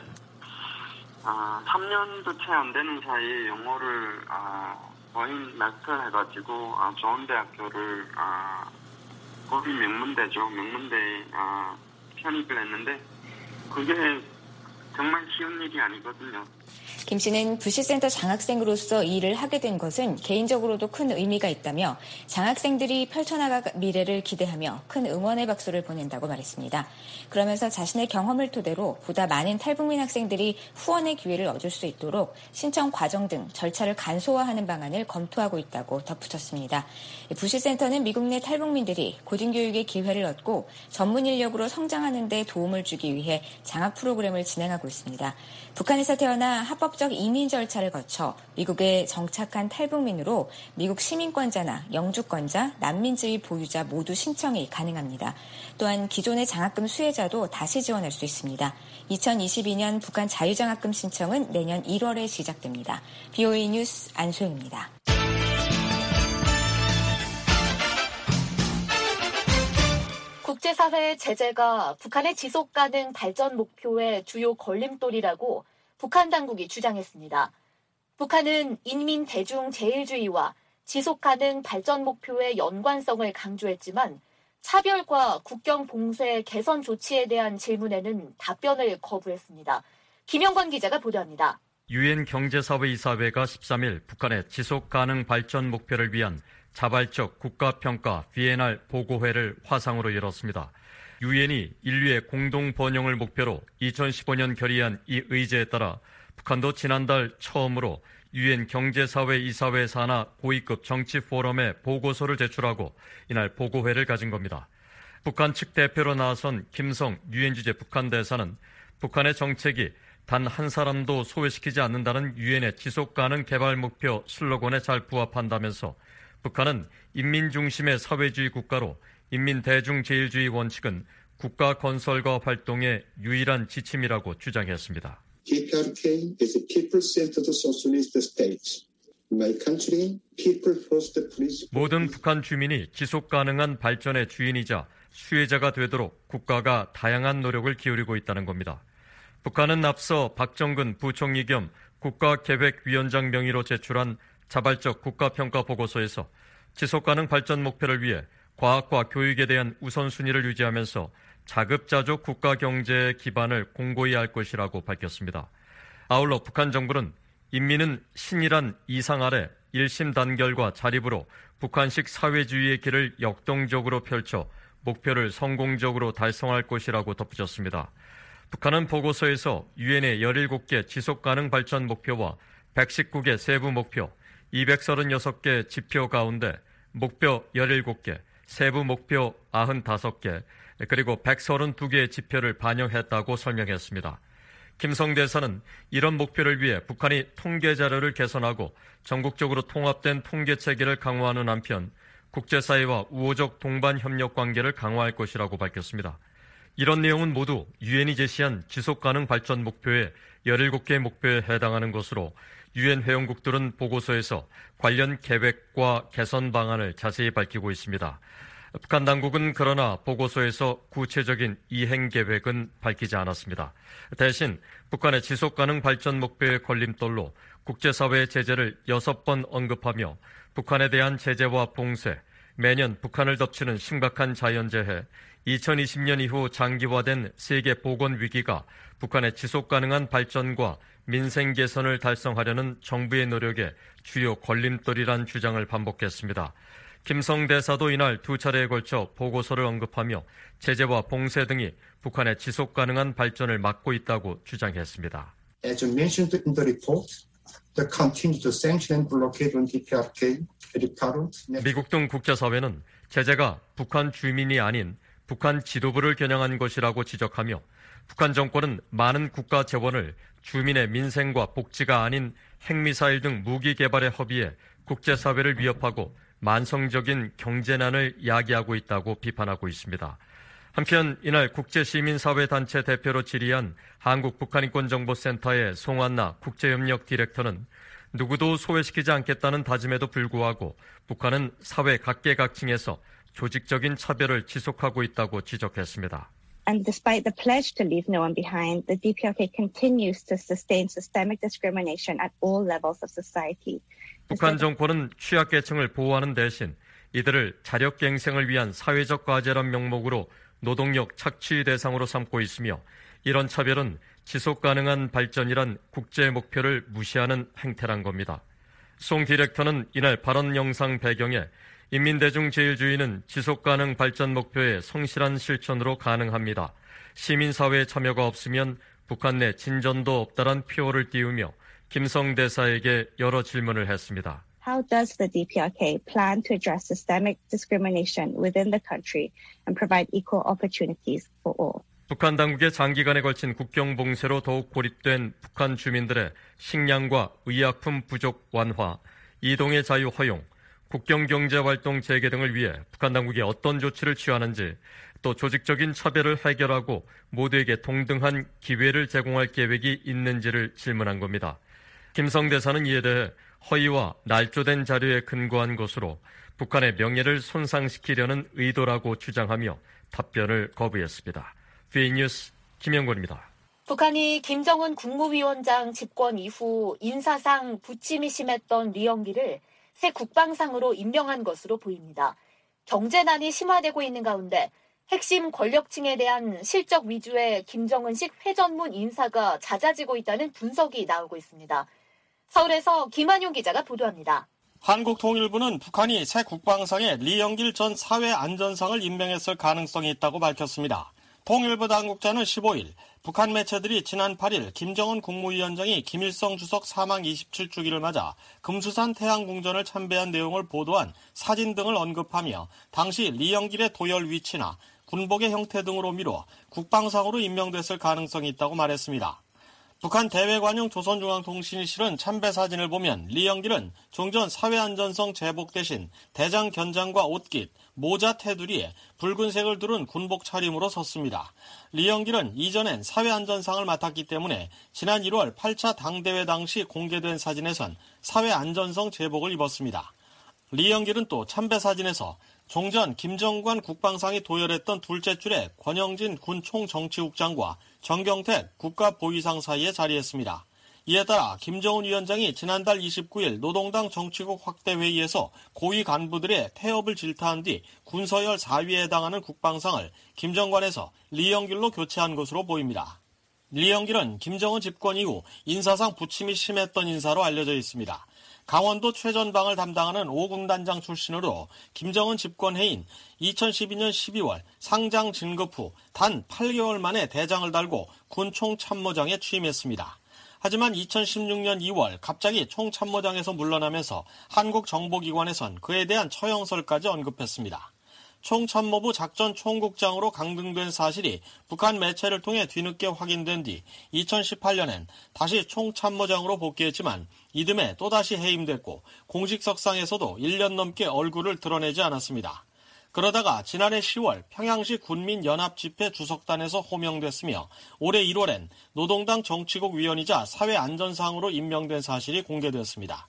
Speaker 19: 3년도 채 안 되는 사이에 영어를 거의 마스터 해가지고 좋은 대학교를 거기 명문대죠. 명문대에 편입을 했는데 그게 정말 쉬운 일이 아니거든요.
Speaker 17: 김 씨는 부시센터 장학생으로서 이 일을 하게 된 것은 개인적으로도 큰 의미가 있다며 장학생들이 펼쳐나갈 미래를 기대하며 큰 응원의 박수를 보낸다고 말했습니다. 그러면서 자신의 경험을 토대로 보다 많은 탈북민 학생들이 후원의 기회를 얻을 수 있도록 신청 과정 등 절차를 간소화하는 방안을 검토하고 있다고 덧붙였습니다. 부시센터는 미국 내 탈북민들이 고등교육의 기회를 얻고 전문 인력으로 성장하는 데 도움을 주기 위해 장학 프로그램을 진행하고 있습니다. 북한에서 태어나 합법적 이민 절차를 거쳐 미국에 정착한 탈북민으로 미국 시민권자나 영주권자, 난민지위 보유자 모두 신청이 가능합니다. 또한 기존의 장학금 수혜자도 다시 지원할 수 있습니다. 2022년 북한 자유장학금 신청은 내년 1월에 시작됩니다. BOA 뉴스 안소영입니다.
Speaker 3: 국제사회의 제재가 북한의 지속가능 발전 목표의 주요 걸림돌이라고 북한 당국이 주장했습니다. 북한은 인민 대중 제일주의와 지속가능 발전 목표의 연관성을 강조했지만 차별과 국경 봉쇄 개선 조치에 대한 질문에는 답변을 거부했습니다. 김영권 기자가 보도합니다.
Speaker 11: 유엔 경제사회이사회가 13일 북한의 지속가능 발전 목표를 위한 자발적 국가평가 비에날 보고회를 화상으로 열었습니다. 유엔이 인류의 공동 번영을 목표로 2015년 결의한 이 의제에 따라 북한도 지난달 처음으로 유엔 경제사회이사회 산하 고위급 정치 포럼에 보고서를 제출하고 이날 보고회를 가진 겁니다. 북한 측 대표로 나선 김성 유엔 주재 북한 대사는 북한의 정책이 단 한 사람도 소외시키지 않는다는 유엔의 지속가능 개발 목표 슬로건에 잘 부합한다면서 북한은 인민 중심의 사회주의 국가로 인민 대중 제일주의 원칙은 국가 건설과 활동의 유일한 지침이라고 주장했습니다.
Speaker 20: DPRK is a people-centered socialist state. My country, people first, please.
Speaker 11: 모든 북한 주민이 지속 가능한 발전의 주인이자 수혜자가 되도록 국가가 다양한 노력을 기울이고 있다는 겁니다. 북한은 앞서 박정근 부총리 겸 국가계획위원장 명의로 제출한 자발적 국가평가 보고서에서 지속가능 발전 목표를 위해 과학과 교육에 대한 우선순위를 유지하면서 자급자족 국가 경제의 기반을 공고히 할 것이라고 밝혔습니다. 아울러 북한 정부는 인민은 신이란 이상 아래 일심 단결과 자립으로 북한식 사회주의의 길을 역동적으로 펼쳐 목표를 성공적으로 달성할 것이라고 덧붙였습니다. 북한은 보고서에서 유엔의 17개 지속가능 발전 목표와 119개 세부 목표, 236개 지표 가운데 목표 17개, 세부 목표 95개, 그리고 132개의 지표를 반영했다고 설명했습니다. 김성 대사는 이런 목표를 위해 북한이 통계 자료를 개선하고 전국적으로 통합된 통계 체계를 강화하는 한편 국제사회와 우호적 동반 협력 관계를 강화할 것이라고 밝혔습니다. 이런 내용은 모두 유엔이 제시한 지속가능 발전 목표의 17개 목표에 해당하는 것으로 유엔 회원국들은 보고서에서 관련 계획과 개선 방안을 자세히 밝히고 있습니다. 북한 당국은 그러나 보고서에서 구체적인 이행 계획은 밝히지 않았습니다. 대신 북한의 지속가능 발전 목표의 걸림돌로 국제사회의 제재를 6번 언급하며 북한에 대한 제재와 봉쇄, 매년 북한을 덮치는 심각한 자연재해, 2020년 이후 장기화된 세계 보건 위기가 북한의 지속가능한 발전과 민생 개선을 달성하려는 정부의 노력에 주요 걸림돌이란 주장을 반복했습니다. 김성 대사도 이날 2차례에 걸쳐 보고서를 언급하며 제재와 봉쇄 등이 북한의 지속가능한 발전을 막고 있다고 주장했습니다.
Speaker 20: As mentioned in the report, the continued sanction and blockade on DPRK
Speaker 11: 미국 등 국제사회는 제재가 북한 주민이 아닌 북한 지도부를 겨냥한 것이라고 지적하며 북한 정권은 많은 국가 재원을 주민의 민생과 복지가 아닌 핵미사일 등 무기 개발에 허비해 국제사회를 위협하고 만성적인 경제난을 야기하고 있다고 비판하고 있습니다. 한편 이날 국제시민사회단체 대표로 질의한 한국북한인권정보센터의 송한나 국제협력 디렉터는 누구도 소외시키지 않겠다는 다짐에도 불구하고 북한은 사회 각계각층에서 조직적인 차별을 지속하고 있다고 지적했습니다.
Speaker 21: And despite the pledge to leave no one behind, the DPRK continues to sustain systemic discrimination at all levels of society.
Speaker 11: 북한 정권은 취약계층을 보호하는 대신 이들을 자력갱생을 위한 사회적 과제란 명목으로 노동력 착취 대상으로 삼고 있으며 이런 차별은 지속 가능한 발전이란 국제 목표를 무시하는 행태란 겁니다. 송 디렉터는 이날 발언 영상 배경에 인민대중제일주의는 지속가능 발전 목표의 성실한 실천으로 가능합니다. 시민사회의 참여가 없으면 북한 내 진전도 없다란 표어를 띄우며 김성 대사에게 여러 질문을 했습니다.
Speaker 21: How does the DPRK plan to address systemic discrimination within the country and provide equal opportunities for all?
Speaker 11: 북한 당국의 장기간에 걸친 국경 봉쇄로 더욱 고립된 북한 주민들의 식량과 의약품 부족 완화, 이동의 자유 허용, 국경 경제 활동 재개 등을 위해 북한 당국이 어떤 조치를 취하는지, 또 조직적인 차별을 해결하고 모두에게 동등한 기회를 제공할 계획이 있는지를 질문한 겁니다. 김성 대사는 이에 대해 허위와 날조된 자료에 근거한 것으로 북한의 명예를 손상시키려는 의도라고 주장하며 답변을 거부했습니다. VN뉴스 김영권입니다.
Speaker 3: 북한이 김정은 국무위원장 집권 이후 인사상 부침이 심했던 리영기를 새 국방상으로 임명한 것으로 보입니다. 경제난이 심화되고 있는 가운데 핵심 권력층에 대한 실적 위주의 김정은식 회전문 인사가 잦아지고 있다는 분석이 나오고 있습니다. 서울에서 김한용 기자가 보도합니다.
Speaker 1: 한국통일부는 북한이 새 국방상에 리영길 전 사회안전상을 임명했을 가능성이 있다고 밝혔습니다. 통일부 당국자는 15일 북한 매체들이 지난 8일 김정은 국무위원장이 김일성 주석 사망 27주기를 맞아 금수산 태양궁전을 참배한 내용을 보도한 사진 등을 언급하며 당시 리영길의 도열 위치나 군복의 형태 등으로 미뤄 국방상으로 임명됐을 가능성이 있다고 말했습니다. 북한 대외관용 조선중앙통신이 실은 참배 사진을 보면 리영길은 종전 사회안전성 제복 대신 대장 견장과 옷깃, 모자 테두리에 붉은색을 두른 군복 차림으로 섰습니다. 리영길은 이전엔 사회안전상을 맡았기 때문에 지난 1월 8차 당대회 당시 공개된 사진에선 사회안전성 제복을 입었습니다. 리영길은 또 참배 사진에서 종전 김정관 국방상이 도열했던 둘째 줄에 권영진 군 총정치국장과 정경택 국가보위상 사이에 자리했습니다. 이에 따라 김정은 위원장이 지난달 29일 노동당 정치국 확대회의에서 고위 간부들의 태업을 질타한 뒤 군서열 4위에 해당하는 국방상을 김정관에서 리영길로 교체한 것으로 보입니다. 리영길은 김정은 집권 이후 인사상 부침이 심했던 인사로 알려져 있습니다. 강원도 최전방을 담당하는 5군단장 출신으로 김정은 집권 해인 2012년 12월 상장 진급 후 단 8개월 만에 대장을 달고 군 총참모장에 취임했습니다. 하지만 2016년 2월 갑자기 총참모장에서 물러나면서 한국 정보기관에선 그에 대한 처형설까지 언급했습니다. 총참모부 작전총국장으로 강등된 사실이 북한 매체를 통해 뒤늦게 확인된 뒤 2018년엔 다시 총참모장으로 복귀했지만 이듬해 또다시 해임됐고 공식석상에서도 1년 넘게 얼굴을 드러내지 않았습니다. 그러다가 지난해 10월 평양시 군민연합집회 주석단에서 호명됐으며 올해 1월엔 노동당 정치국 위원이자 사회안전상으로 임명된 사실이 공개됐습니다.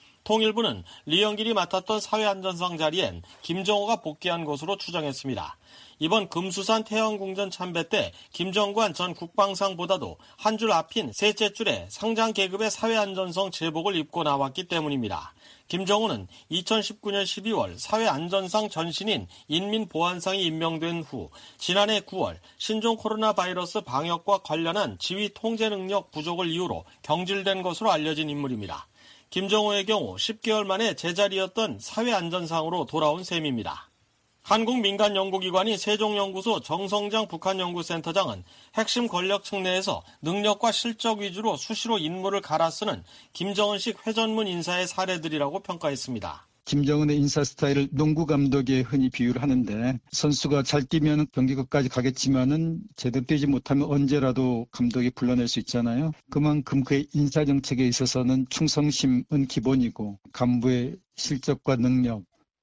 Speaker 1: 통일부는 리영길이 맡았던 사회안전상 자리엔 김정호가 복귀한 것으로 추정했습니다. 이번 금수산 태영궁전 참배 때 김정관 전 국방상보다도 한 줄 앞인 셋째 줄에 상장 계급의 사회안전성 제복을 입고 나왔기 때문입니다. 김정은은 2019년 12월 사회안전상 전신인 인민보안상이 임명된 후 지난해 9월 신종 코로나 바이러스 방역과 관련한 지휘 통제 능력 부족을 이유로 경질된 것으로 알려진 인물입니다. 김정호의 경우 10개월 만에 제자리였던 사회안전상으로 돌아온 셈입니다. 한국 민간 연구기관인 세종연구소 정성장 북한연구센터장은 핵심 권력층 내에서 능력과 실적 위주로 수시로 인물을 갈아쓰는 김정은식 회전문 인사의 사례들이라고 평가했습니다.
Speaker 22: 김정은의 인사 스타일을 농구 감독에 흔히 비유를 하는데 선수가 잘 뛰면 경기 끝까지 가겠지만은 제대로 뛰지 못하면 언제라도 감독이 불러낼 수 있잖아요. 그만큼 그의 인사 정책에 있어서는 충성심은 기본이고 간부의 실적과 능력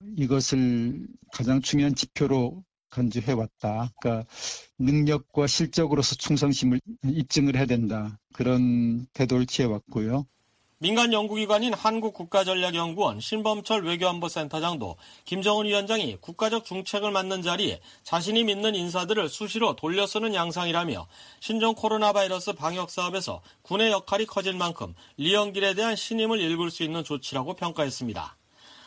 Speaker 22: 이것을 가장 중요한 지표로 간주해왔다. 그러니까 능력과 실적으로서 충성심을 입증을 해야 된다. 그런 태도를 취해왔고요.
Speaker 1: 민간 연구기관인 한국국가전략연구원 신범철 외교안보센터장도 김정은 위원장이 국가적 중책을 맡는 자리에 자신이 믿는 인사들을 수시로 돌려쓰는 양상이라며 신종 코로나 바이러스 방역 사업에서 군의 역할이 커진 만큼 리영길에 대한 신임을 읽을 수 있는 조치라고 평가했습니다.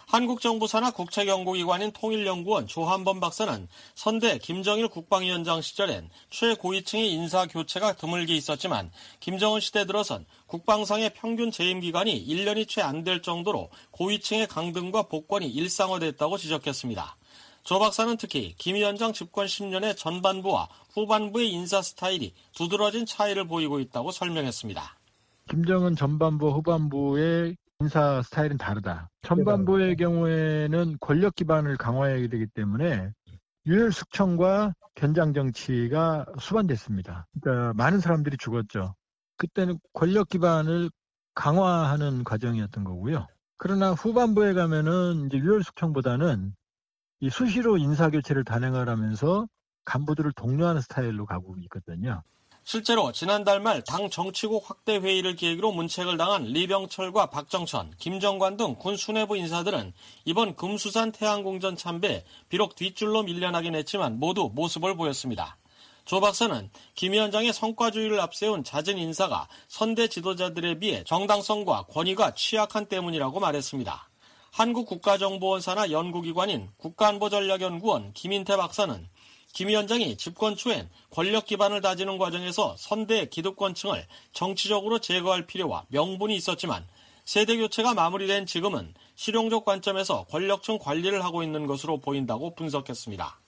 Speaker 1: 한국 정부 산하 국책연구기관인 통일연구원 조한범 박사는 선대 김정일 국방위원장 시절엔 최고위층의 인사 교체가 드물게 있었지만 김정은 시대 들어선 국방상의 평균 재임 기간이 1년이 채 안 될 정도로 고위층의 강등과 복권이 일상화됐다고 지적했습니다. 조 박사는 특히 김 위원장 집권 10년의 전반부와 후반부의 인사 스타일이 두드러진 차이를 보이고 있다고 설명했습니다.
Speaker 2: 김정은 전반부, 후반부의 인사 스타일은 다르다. 전반부의 경우에는 권력 기반을 강화해야 되기 때문에 유혈 숙청과 견장 정치가 수반됐습니다. 그러니까 많은 사람들이 죽었죠. 그때는 권력 기반을 강화하는 과정이었던 거고요. 그러나 후반부에 가면은 이제 유혈 숙청보다는 이 수시로 인사 교체를 단행을 하면서 간부들을 독려하는 스타일로 가고 있거든요.
Speaker 1: 실제로 지난달 말 당 정치국 확대 회의를 계기로 문책을 당한 리병철과 박정천, 김정관 등 군 수뇌부 인사들은 이번 금수산 태양궁전 참배에 비록 뒷줄로 밀려나긴 했지만 모두 모습을 보였습니다. 조 박사는 김 위원장의 성과주의를 앞세운 잦은 인사가 선대 지도자들에 비해 정당성과 권위가 취약한 때문이라고 말했습니다. 한국국가정보원 산하 연구기관인 국가안보전략연구원 김인태 박사는 김 위원장이 집권 초엔 권력 기반을 다지는 과정에서 선대 기득권층을 정치적으로 제거할 필요와 명분이 있었지만 세대 교체가 마무리된 지금은 실용적 관점에서 권력층 관리를 하고 있는 것으로 보인다고 분석했습니다.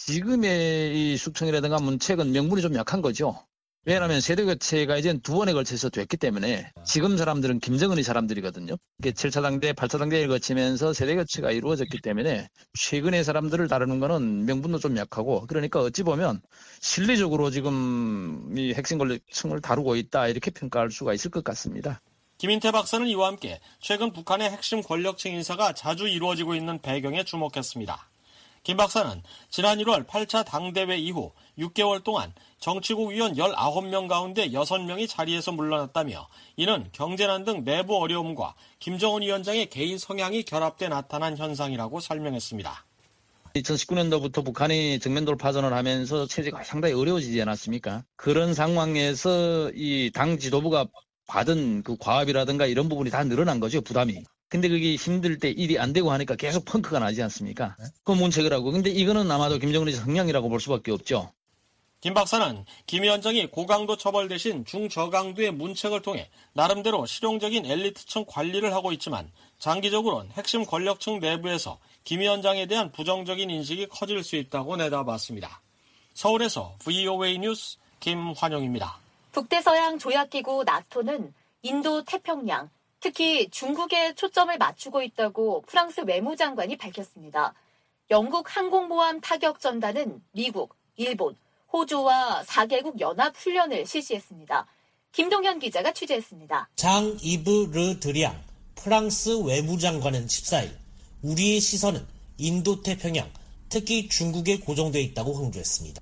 Speaker 5: 지금의 이 숙청이라든가 문책은 명분이 좀 약한 거죠. 왜냐하면 세대 교체가 이제 두 번에 걸쳐서 됐기 때문에 지금 사람들은 김정은의 사람들이거든요. 7차 당대, 8차 당대를 거치면서 세대 교체가 이루어졌기 때문에 최근의 사람들을 다루는 거는 명분도 좀 약하고 그러니까 어찌 보면 실리적으로 지금 이 핵심 권력층을 다루고 있다 이렇게 평가할 수가 있을 것 같습니다.
Speaker 1: 김인태 박사는 이와 함께 최근 북한의 핵심 권력층 인사가 자주 이루어지고 있는 배경에 주목했습니다. 김 박사는 지난 1월 8차 당대회 이후 6개월 동안 정치국 위원 19명 가운데 6명이 자리에서 물러났다며 이는 경제난 등 내부 어려움과 김정은 위원장의 개인 성향이 결합돼 나타난 현상이라고 설명했습니다.
Speaker 5: 2019년도부터 북한이 정면 돌파전을 하면서 체제가 상당히 어려워지지 않았습니까? 그런 상황에서 이 당 지도부가 받은 그 과업이라든가 이런 부분이 다 늘어난 거죠, 부담이. 근데 그게 힘들 때 일이 안 되고 하니까 계속 펑크가 나지 않습니까? 그 문책을 하고. 근데 이거는 아마도 김정은의 성향이라고 볼 수밖에 없죠.
Speaker 1: 김 박사는 김 위원장이 고강도 처벌 대신 중저강도의 문책을 통해 나름대로 실용적인 엘리트층 관리를 하고 있지만 장기적으로는 핵심 권력층 내부에서 김 위원장에 대한 부정적인 인식이 커질 수 있다고 내다봤습니다. 서울에서 VOA 뉴스 김환영입니다.
Speaker 3: 북대서양 조약기구 나토는 인도 태평양, 특히 중국에 초점을 맞추고 있다고 프랑스 외무장관이 밝혔습니다. 영국 항공모함 타격전단은 미국, 일본, 호주와 4개국 연합훈련을 실시했습니다. 김동현 기자가 취재했습니다.
Speaker 23: 장 이브 르 드리앙 프랑스 외무장관은 14일 우리의 시선은 인도태평양, 특히 중국에 고정돼 있다고 강조했습니다.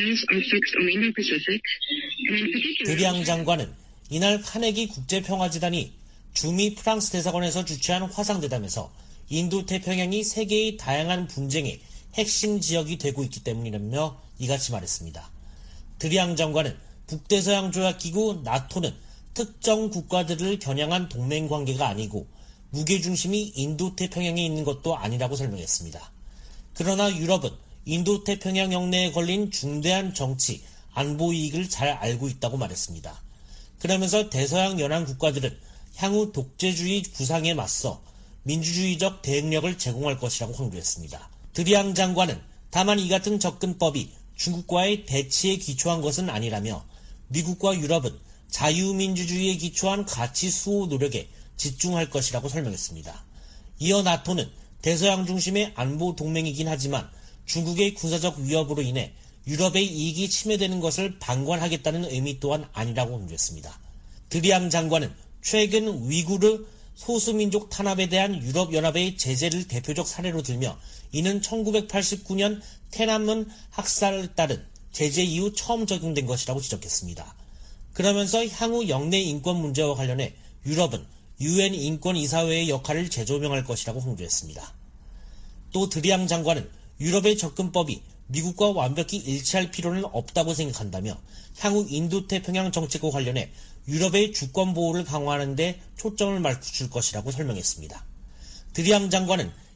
Speaker 23: 드리앙 장관은 이날 카네기 국제평화재단이 주미 프랑스 대사관에서 주최한 화상대담에서 인도태평양이 세계의 다양한 분쟁의 핵심 지역이 되고 있기 때문이라며 이같이 말했습니다. 드리앙 장관은 북대서양 조약기구 나토는 특정 국가들을 겨냥한 동맹관계가 아니고 무게중심이 인도태평양에 있는 것도 아니라고 설명했습니다. 그러나 유럽은 인도태평양 영내에 걸린 중대한 정치, 안보 이익을 잘 알고 있다고 말했습니다. 그러면서 대서양 연안 국가들은 향후 독재주의 구상에 맞서 민주주의적 대응력을 제공할 것이라고 강조했습니다. 드리앙 장관은 다만 이 같은 접근법이 중국과의 대치에 기초한 것은 아니라며 미국과 유럽은 자유민주주의에 기초한 가치 수호 노력에 집중할 것이라고 설명했습니다. 이어 나토는 대서양 중심의 안보 동맹이긴 하지만 중국의 군사적 위협으로 인해 유럽의 이익이 침해되는 것을 방관하겠다는 의미 또한 아니라고 강조했습니다. 드리앙 장관은 최근 위구르 소수민족 탄압에 대한 유럽연합의 제재를 대표적 사례로 들며 이는 1989년天安문 학살에 따른 제재 이후 처음 적용된 것이라고 지적했습니다. 그러면서 향후 영내 인권 문제와 관련해 유럽은 UN 인권이사회의 역할을 재조명할 것이라고 강조했습니다. 또 드리앙 장관은 유럽의 접근법이 미국과 완벽히 일치할 필요는 없다고 생각한다며 향후 인도태평양 정책과 관련해 유럽의 주권 보호를 강화하는 데 초점을 맞출 것이라고 설명했습니다. 드리앙 장관은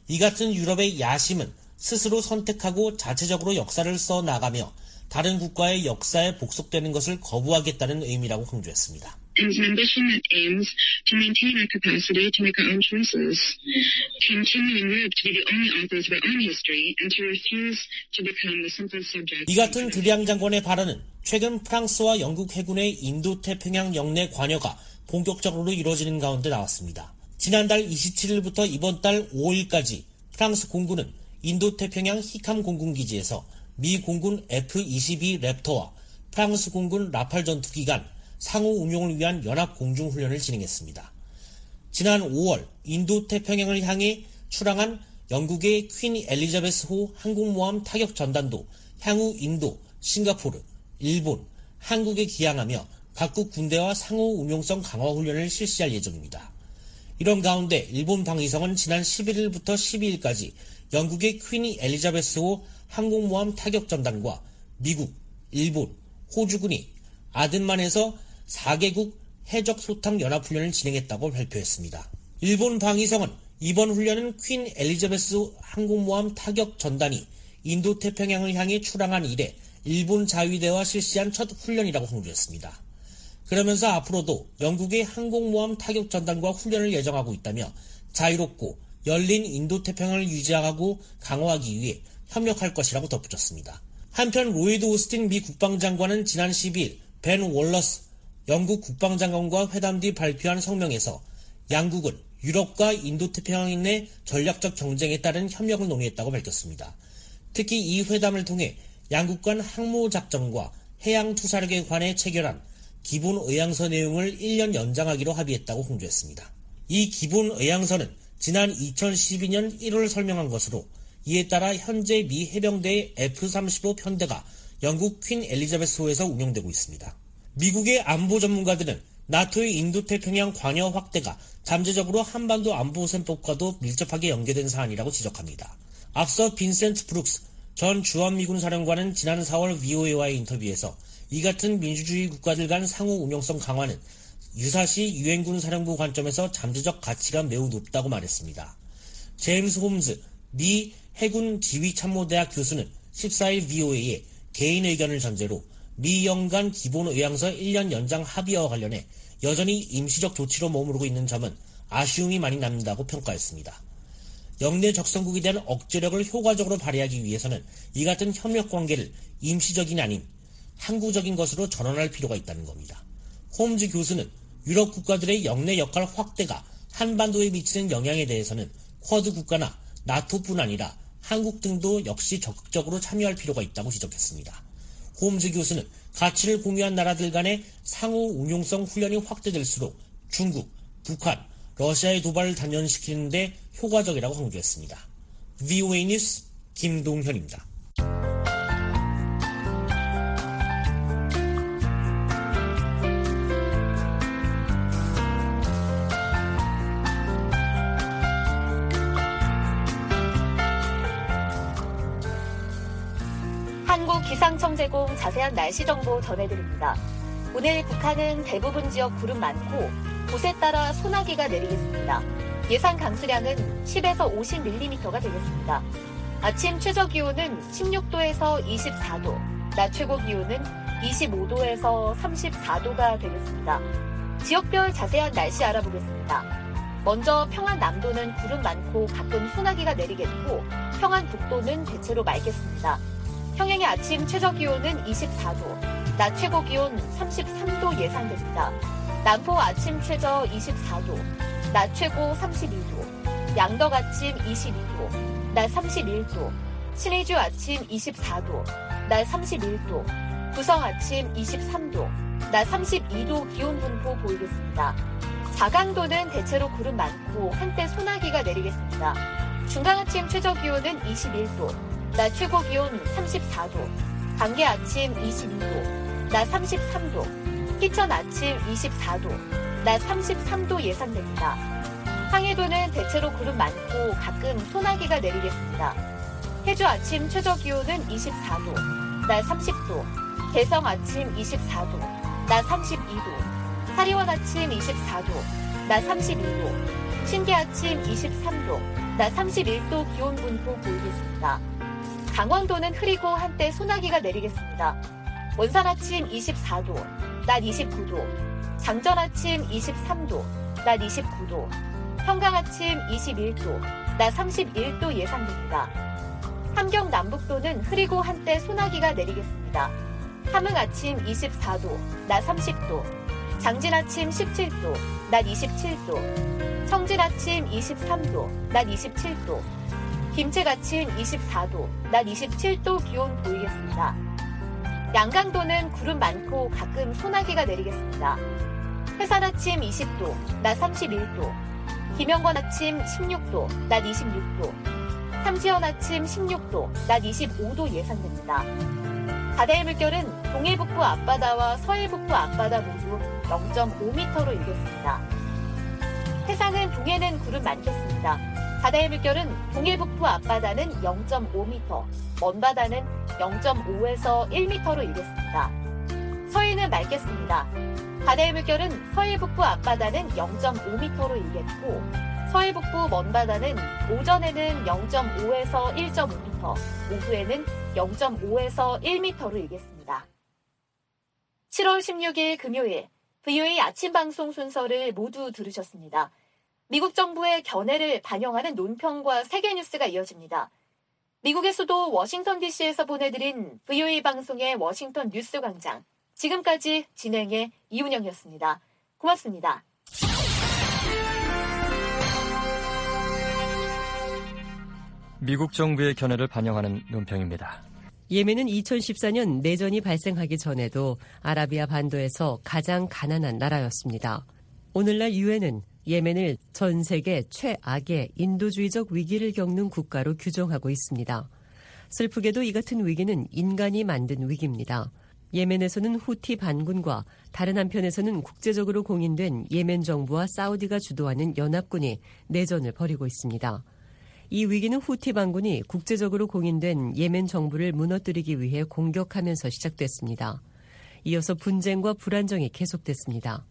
Speaker 23: 이 같은 유럽의 야심은 스스로 선택하고 자체적으로 역사를 써나가며 다른 국가의 역사에 복속되는 것을 거부하겠다는 의미라고 강조했습니다.
Speaker 4: And an ambition that aims to maintain our capacity to make our own choices, to continue in Europe to be the only authors of our own history, and to refuse to become the simple subject.
Speaker 23: 이 같은 드리앙 장관의 발언은 최근 프랑스와 영국 해군의 인도태평양 영내 관여가 본격적으로 이루어지는 가운데 나왔습니다. 지난달 27일부터 이번 달 5일까지 프랑스 공군은 인도태평양 히캄 공군기지에서 미 공군 F-22 랩터와 프랑스 공군 라팔 전투기 간 상호 운용을 위한 연합 공중훈련을 진행했습니다. 지난 5월 인도태평양을 향해 출항한 영국의 퀸 엘리자베스호 항공모함 타격 전단도 향후 인도, 싱가포르, 일본, 한국에 기항하며 각국 군대와 상호 운용성 강화 훈련을 실시할 예정입니다. 이런 가운데 일본 방위성은 지난 11일부터 12일까지 영국의 퀸 엘리자베스호 항공모함 타격 전단과 미국, 일본, 호주군이 아덴만에서 4개국 해적 소탕 연합훈련을 진행했다고 발표했습니다. 일본 방위성은 이번 훈련은 퀸 엘리자베스 항공모함 타격 전단이 인도태평양을 향해 출항한 이래 일본 자위대와 실시한 첫 훈련이라고 강조했습니다. 그러면서 앞으로도 영국의 항공모함 타격 전단과 훈련을 예정하고 있다며 자유롭고 열린 인도태평양을 유지하고 강화하기 위해 협력할 것이라고 덧붙였습니다. 한편 로이드 오스틴 미 국방장관은 지난 12일 벤 월러스 영국 국방장관과 회담 뒤 발표한 성명에서 양국은 유럽과 인도태평양 내 전략적 경쟁에 따른 협력을 논의했다고 밝혔습니다. 특히 이 회담을 통해 양국 간 항모작전과 해양투사력에 관해 체결한 기본의향서 내용을 1년 연장하기로 합의했다고 공조했습니다. 이 기본의향서는 지난 2012년 1월 설명한 것으로 이에 따라 현재 미 해병대의 F-35 편대가 영국 퀸 엘리자베스호에서 운영되고 있습니다. 미국의 안보 전문가들은 나토의 인도태평양 관여 확대가 잠재적으로 한반도 안보셈법과도 밀접하게 연계된 사안이라고 지적합니다. 앞서 빈센트 브룩스 전 주한미군 사령관은 지난 4월 VOA와의 인터뷰에서 이 같은 민주주의 국가들 간 상호 운용성 강화는 유사시 유엔군 사령부 관점에서 잠재적 가치가 매우 높다고 말했습니다. 제임스 홈즈 미 해군 지휘참모대학 교수는 14일 VOA에 개인 의견을 전제로 미영 간 기본의향서 1년 연장 합의와 관련해 여전히 임시적 조치로 머무르고 있는 점은 아쉬움이 많이 남는다고 평가했습니다. 영내 적성국에 대한 억제력을 효과적으로 발휘하기 위해서는 이 같은 협력 관계를 임시적인 아닌 항구적인 것으로 전환할 필요가 있다는 겁니다. 홈즈 교수는 유럽 국가들의 영내 역할 확대가 한반도에 미치는 영향에 대해서는 쿼드 국가나 나토뿐 아니라 한국 등도 역시 적극적으로 참여할 필요가 있다고 지적했습니다. 홈즈 교수는 가치를 공유한 나라들 간의 상호 운용성 훈련이 확대될수록 중국, 북한, 러시아의 도발을 단련시키는 데 효과적이라고 강조했습니다. VOA 뉴스 김동현입니다.
Speaker 3: 기상청 제공 자세한 날씨 정보 전해드립니다. 오늘 북한은 대부분 지역 구름 많고 곳에 따라 소나기가 내리겠습니다. 예상 강수량은 10에서 50mm가 되겠습니다. 아침 최저 기온은 16도에서 24도, 낮 최고 기온은 25도에서 34도가 되겠습니다. 지역별 자세한 날씨 알아보겠습니다. 먼저 평안 남도는 구름 많고 가끔 소나기가 내리겠고 평안 북도는 대체로 맑겠습니다. 평양의 아침 최저 기온은 24도, 낮 최고 기온 33도 예상됩니다. 남포 아침 최저 24도, 낮 최고 32도, 양덕 아침 22도, 낮 31도, 신의주 아침 24도, 낮 31도, 구성 아침 23도, 낮 32도 기온 분포 보이겠습니다. 자강도는 대체로 구름 많고 한때 소나기가 내리겠습니다. 중강 아침 최저 기온은 21도, 낮 최고 기온 34도, 강계 아침 22도, 낮 33도, 희천 아침 24도, 낮 33도 예상됩니다. 황해도는 대체로 구름 많고 가끔 소나기가 내리겠습니다. 해주 아침 최저 기온은 24도, 낮 30도, 개성 아침 24도, 낮 32도, 사리원 아침 24도, 낮 32도, 신계 아침 23도, 낮 31도 기온 분포 보이겠습니다. 강원도는 흐리고 한때 소나기가 내리겠습니다. 원산 아침 24도, 낮 29도, 장전 아침 23도, 낮 29도, 평강 아침 21도, 낮 31도 예상됩니다. 함경 남북도는 흐리고 한때 소나기가 내리겠습니다. 함흥 아침 24도, 낮 30도, 장진 아침 17도, 낮 27도, 청진 아침 23도, 낮 27도, 김책 아침 24도, 낮 27도 기온 보이겠습니다. 양강도는 구름 많고 가끔 소나기가 내리겠습니다. 해산 아침 20도, 낮 31도, 김영건 아침 16도, 낮 26도, 삼지연 아침 16도, 낮 25도 예상됩니다. 바다의 물결은 동해북부 앞바다와 서해북부 앞바다 모두 0.5m로 일겠습니다. 해상은 동해는 구름 많겠습니다. 바다의 물결은 동해북부 앞바다는 0.5m, 먼바다는 0.5에서 1m로 일겠습니다. 서해는 맑겠습니다. 바다의 물결은 서해북부 앞바다는 0.5m로 일겠고, 서해북부 먼바다는 오전에는 0.5에서 1.5m, 오후에는 0.5에서 1m로 일겠습니다. 7월 16일 금요일 VOA 아침 방송 순서를 모두 들으셨습니다. 미국 정부의 견해를 반영하는 논평과 세계 뉴스가 이어집니다. 미국의 수도 워싱턴 DC에서 보내드린 VOA 방송의 워싱턴 뉴스 광장. 지금까지 진행의 이훈영이었습니다. 고맙습니다.
Speaker 11: 미국 정부의 견해를 반영하는 논평입니다.
Speaker 6: 예멘은 2014년 내전이 발생하기 전에도 아라비아 반도에서 가장 가난한 나라였습니다. 오늘날 유엔은 예멘을 전 세계 최악의 인도주의적 위기를 겪는 국가로 규정하고 있습니다. 슬프게도 이 같은 위기는 인간이 만든 위기입니다. 예멘에서는 후티 반군과 다른 한편에서는 국제적으로 공인된 예멘 정부와 사우디가 주도하는 연합군이 내전을 벌이고 있습니다. 이 위기는 후티 반군이 국제적으로 공인된 예멘 정부를 무너뜨리기 위해 공격하면서 시작됐습니다. 이어서 분쟁과 불안정이 계속됐습니다.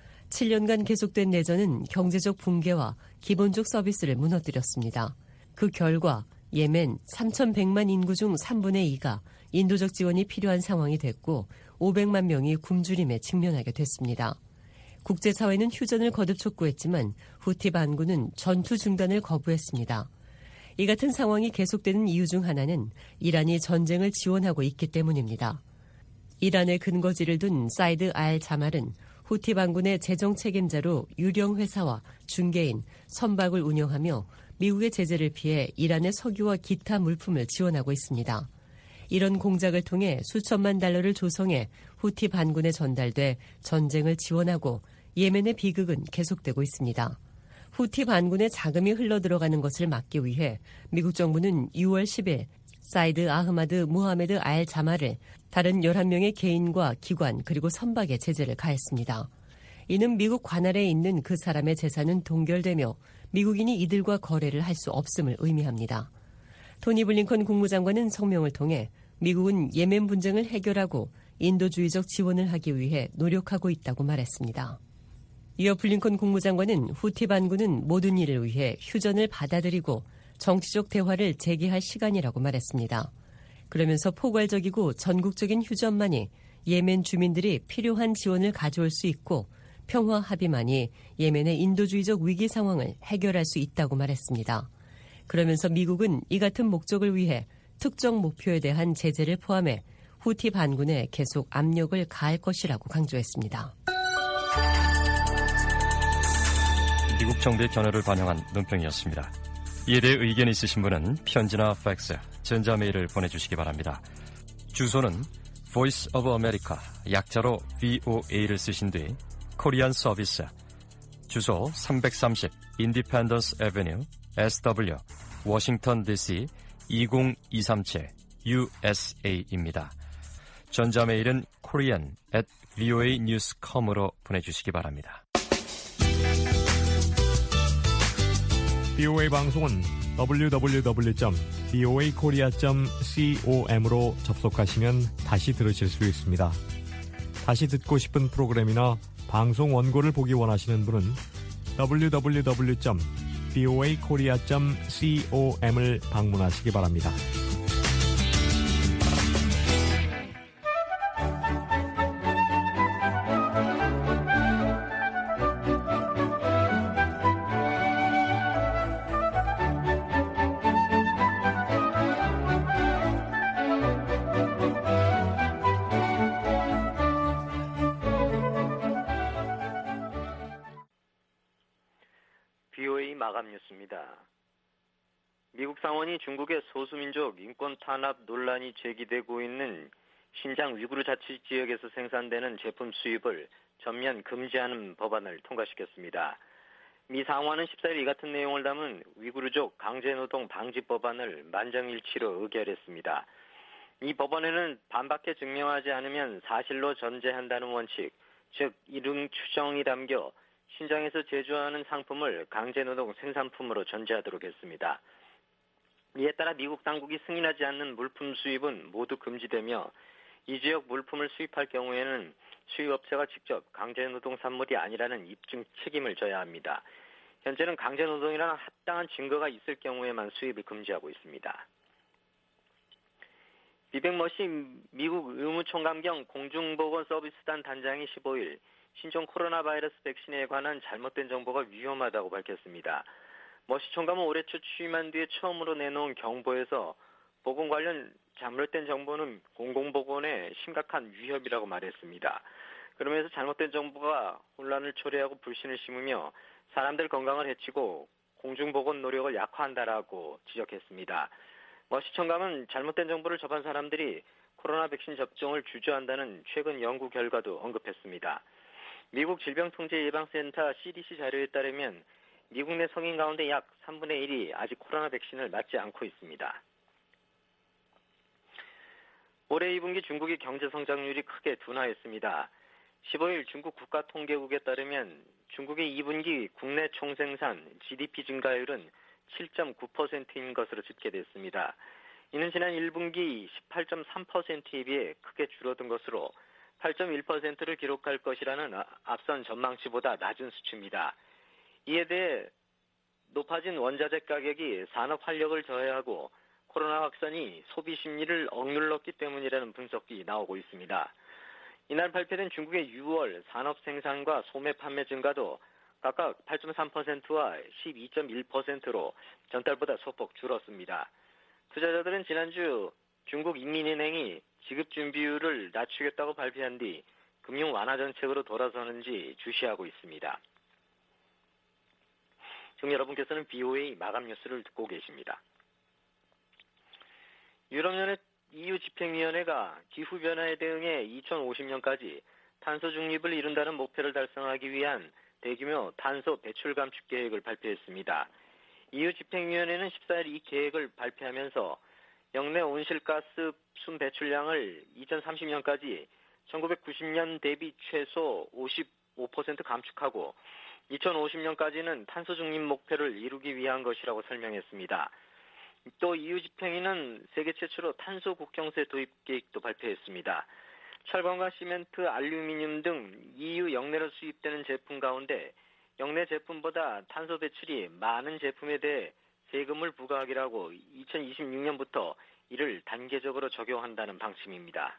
Speaker 6: 7년간 계속된 내전은 경제적 붕괴와 기본적 서비스를 무너뜨렸습니다. 그 결과 예멘 3,100만 인구 중 3분의 2가 인도적 지원이 필요한 상황이 됐고 500만 명이 굶주림에 직면하게 됐습니다. 국제사회는 휴전을 거듭 촉구했지만 후티 반군은 전투 중단을 거부했습니다. 이 같은 상황이 계속되는 이유 중 하나는 이란이 전쟁을 지원하고 있기 때문입니다. 이란의 근거지를 둔 사이드 알 자말은 후티 반군의 재정 책임자로 유령 회사와 중개인, 선박을 운영하며 미국의 제재를 피해 이란의 석유와 기타 물품을 지원하고 있습니다. 이런 공작을 통해 수천만 달러를 조성해 후티 반군에 전달돼 전쟁을 지원하고 예멘의 비극은 계속되고 있습니다. 후티 반군의 자금이 흘러들어가는 것을 막기 위해 미국 정부는 6월 10일 사이드 아흐마드 무하메드 알 자말을 다른 11명의 개인과 기관 그리고 선박에 제재를 가했습니다. 이는 미국 관할에 있는 그 사람의 재산은 동결되며 미국인이 이들과 거래를 할 수 없음을 의미합니다. 토니 블링컨 국무장관은 성명을 통해 미국은 예멘 분쟁을 해결하고 인도주의적 지원을 하기 위해 노력하고 있다고 말했습니다. 이어 블링컨 국무장관은 후티 반군은 모든 일을 위해 휴전을 받아들이고 정치적 대화를 재개할 시간이라고 말했습니다. 그러면서 포괄적이고 전국적인 휴전만이 예멘 주민들이 필요한 지원을 가져올 수 있고 평화 합의만이 예멘의 인도주의적 위기 상황을 해결할 수 있다고 말했습니다. 그러면서 미국은 이 같은 목적을 위해 특정 목표에 대한 제재를 포함해 후티 반군에 계속 압력을 가할 것이라고 강조했습니다.
Speaker 11: 미국 정부의 견해를 반영한 논평이었습니다. 이에 대해 의견이 있으신 분은 편지나 팩스, 전자메일을 보내주시기 바랍니다. 주소는 Voice of America, 약자로 VOA를 쓰신 뒤 코리안 서비스, 주소 330 Independence Avenue, SW, 워싱턴 DC 20237 USA입니다. 전자메일은 korean@voanews.com으로 보내주시기 바랍니다.
Speaker 7: VOA 방송은 www.voakorea.com으로 접속하시면 다시 들으실 수 있습니다. 다시 듣고 싶은 프로그램이나 방송 원고를 보기 원하시는 분은 www.voanews.com voakorea.com을 방문하시기 바랍니다.
Speaker 8: BOA 마감 뉴스입니다. 미국 상원이 중국의 소수민족 인권 탄압 논란이 제기되고 있는 신장 위구르 자치지역에서 생산되는 제품 수입을 전면 금지하는 법안을 통과시켰습니다. 미 상원은 14일 이 같은 내용을 담은 위구르족 강제노동 방지 법안을 만장일치로 의결했습니다. 이 법안에는 반박해 증명하지 않으면 사실로 전제한다는 원칙, 즉 일응 추정이 담겨 신장에서 제조하는 상품을 강제노동 생산품으로 전제하도록 했습니다. 이에 따라 미국 당국이 승인하지 않는 물품 수입은 모두 금지되며 이 지역 물품을 수입할 경우에는 수입업체가 직접 강제노동 산물이 아니라는 입증 책임을 져야 합니다. 현재는 강제노동이라는 합당한 증거가 있을 경우에만 수입을 금지하고 있습니다. 비백 머시 미국 의무총감경 공중보건서비스단 단장이 15일 신종 코로나 바이러스 백신에 관한 잘못된 정보가 위험하다고 밝혔습니다. 머시 총감은 올해 초 취임한 뒤에 처음으로 내놓은 경보에서 보건 관련 잘못된 정보는 공공보건에 심각한 위협이라고 말했습니다. 그러면서 잘못된 정보가 혼란을 초래하고 불신을 심으며 사람들 건강을 해치고 공중보건 노력을 약화한다라고 지적했습니다. 머시 총감은 잘못된 정보를 접한 사람들이 코로나 백신 접종을 주저한다는 최근 연구 결과도 언급했습니다. 미국 질병통제예방센터 CDC 자료에 따르면 미국 내 성인 가운데 약 3분의 1이 아직 코로나 백신을 맞지 않고 있습니다. 올해 2분기 중국의 경제 성장률이 크게 둔화했습니다. 15일 중국 국가통계국에 따르면 중국의 2분기 국내 총생산 GDP 증가율은 7.9%인 것으로 집계됐습니다. 이는 지난 1분기 18.3%에 비해 크게 줄어든 것으로 8.1%를 기록할 것이라는 앞선 전망치보다 낮은 수치입니다. 이에 대해 높아진 원자재 가격이 산업 활력을 저해하고 코로나 확산이 소비 심리를 억눌렀기 때문이라는 분석이 나오고 있습니다. 이날 발표된 중국의 6월 산업 생산과 소매 판매 증가도 각각 8.3%와 12.1%로 전달보다 소폭 줄었습니다. 투자자들은 지난주 중국 인민은행이 지급준비율을 낮추겠다고 발표한 뒤 금융 완화 정책으로 돌아서는지 주시하고 있습니다. 지금 여러분께서는 BOA 마감 뉴스를 듣고 계십니다. 유럽연합 EU 집행위원회가 기후변화에 대응해 2050년까지 탄소 중립을 이룬다는 목표를 달성하기 위한 대규모 탄소 배출 감축 계획을 발표했습니다. EU 집행위원회는 14일 이 계획을 발표하면서 역내 온실가스 순 배출량을 2030년까지 1990년 대비 최소 55% 감축하고 2050년까지는 탄소 중립 목표를 이루기 위한 것이라고 설명했습니다. 또 EU 집행위는 세계 최초로 탄소 국경세 도입 계획도 발표했습니다. 철강과 시멘트, 알루미늄 등 EU 역내로 수입되는 제품 가운데 역내 제품보다 탄소 배출이 많은 제품에 대해 세금을 부과하기로 하고 2026년부터 이를 단계적으로 적용한다는 방침입니다.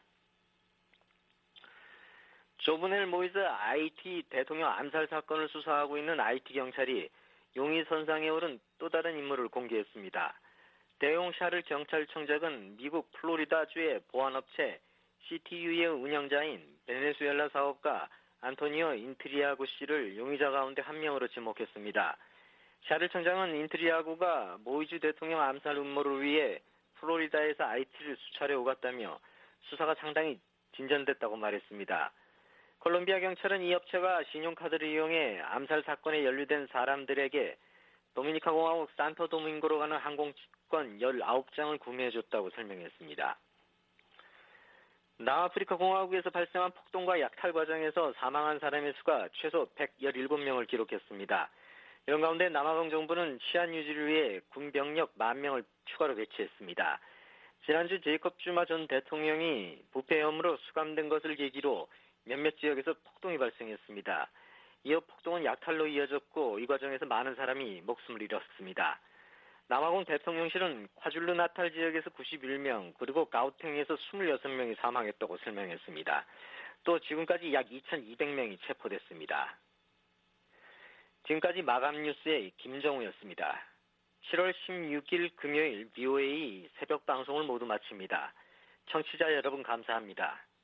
Speaker 8: 조브넬 모이즈 IT 대통령 암살 사건을 수사하고 있는 IT 경찰이 용의선상에 오른 또 다른 인물을 공개했습니다. 대용 샤를 경찰청장은 미국 플로리다주의 보안업체 CTU의 운영자인 베네수엘라 사업가 안토니오 인트리아구 씨를 용의자 가운데 한 명으로 지목했습니다. 샤를 청장은 인트리아구가 모이즈 대통령 암살 음모를 위해 플로리다에서 IT를 수차례 오갔다며 수사가 상당히 진전됐다고 말했습니다. 콜롬비아 경찰은 이 업체가 신용카드를 이용해 암살 사건에 연루된 사람들에게 도미니카 공화국 산토 도밍고로 가는 항공권 19장을 구매해줬다고 설명했습니다. 남아프리카 공화국에서 발생한 폭동과 약탈 과정에서 사망한 사람의 수가 최소 117명을 기록했습니다. 이런 가운데 남아공 정부는 치안 유지를 위해 군 병력 10,000명을 추가로 배치했습니다. 지난주 제이콥 즈마 전 대통령이 부패 혐의로 수감된 것을 계기로 몇몇 지역에서 폭동이 발생했습니다. 이어 폭동은 약탈로 이어졌고 이 과정에서 많은 사람이 목숨을 잃었습니다. 남아공 대통령실은 콰줄루나탈 지역에서 91명 그리고 가우탱에서 26명이 사망했다고 설명했습니다. 또 지금까지 약 2,200명이 체포됐습니다. 지금까지 마감 뉴스의 김정우였습니다. 7월 16일 금요일 VOA 새벽 방송을 모두 마칩니다. 청취자 여러분 감사합니다.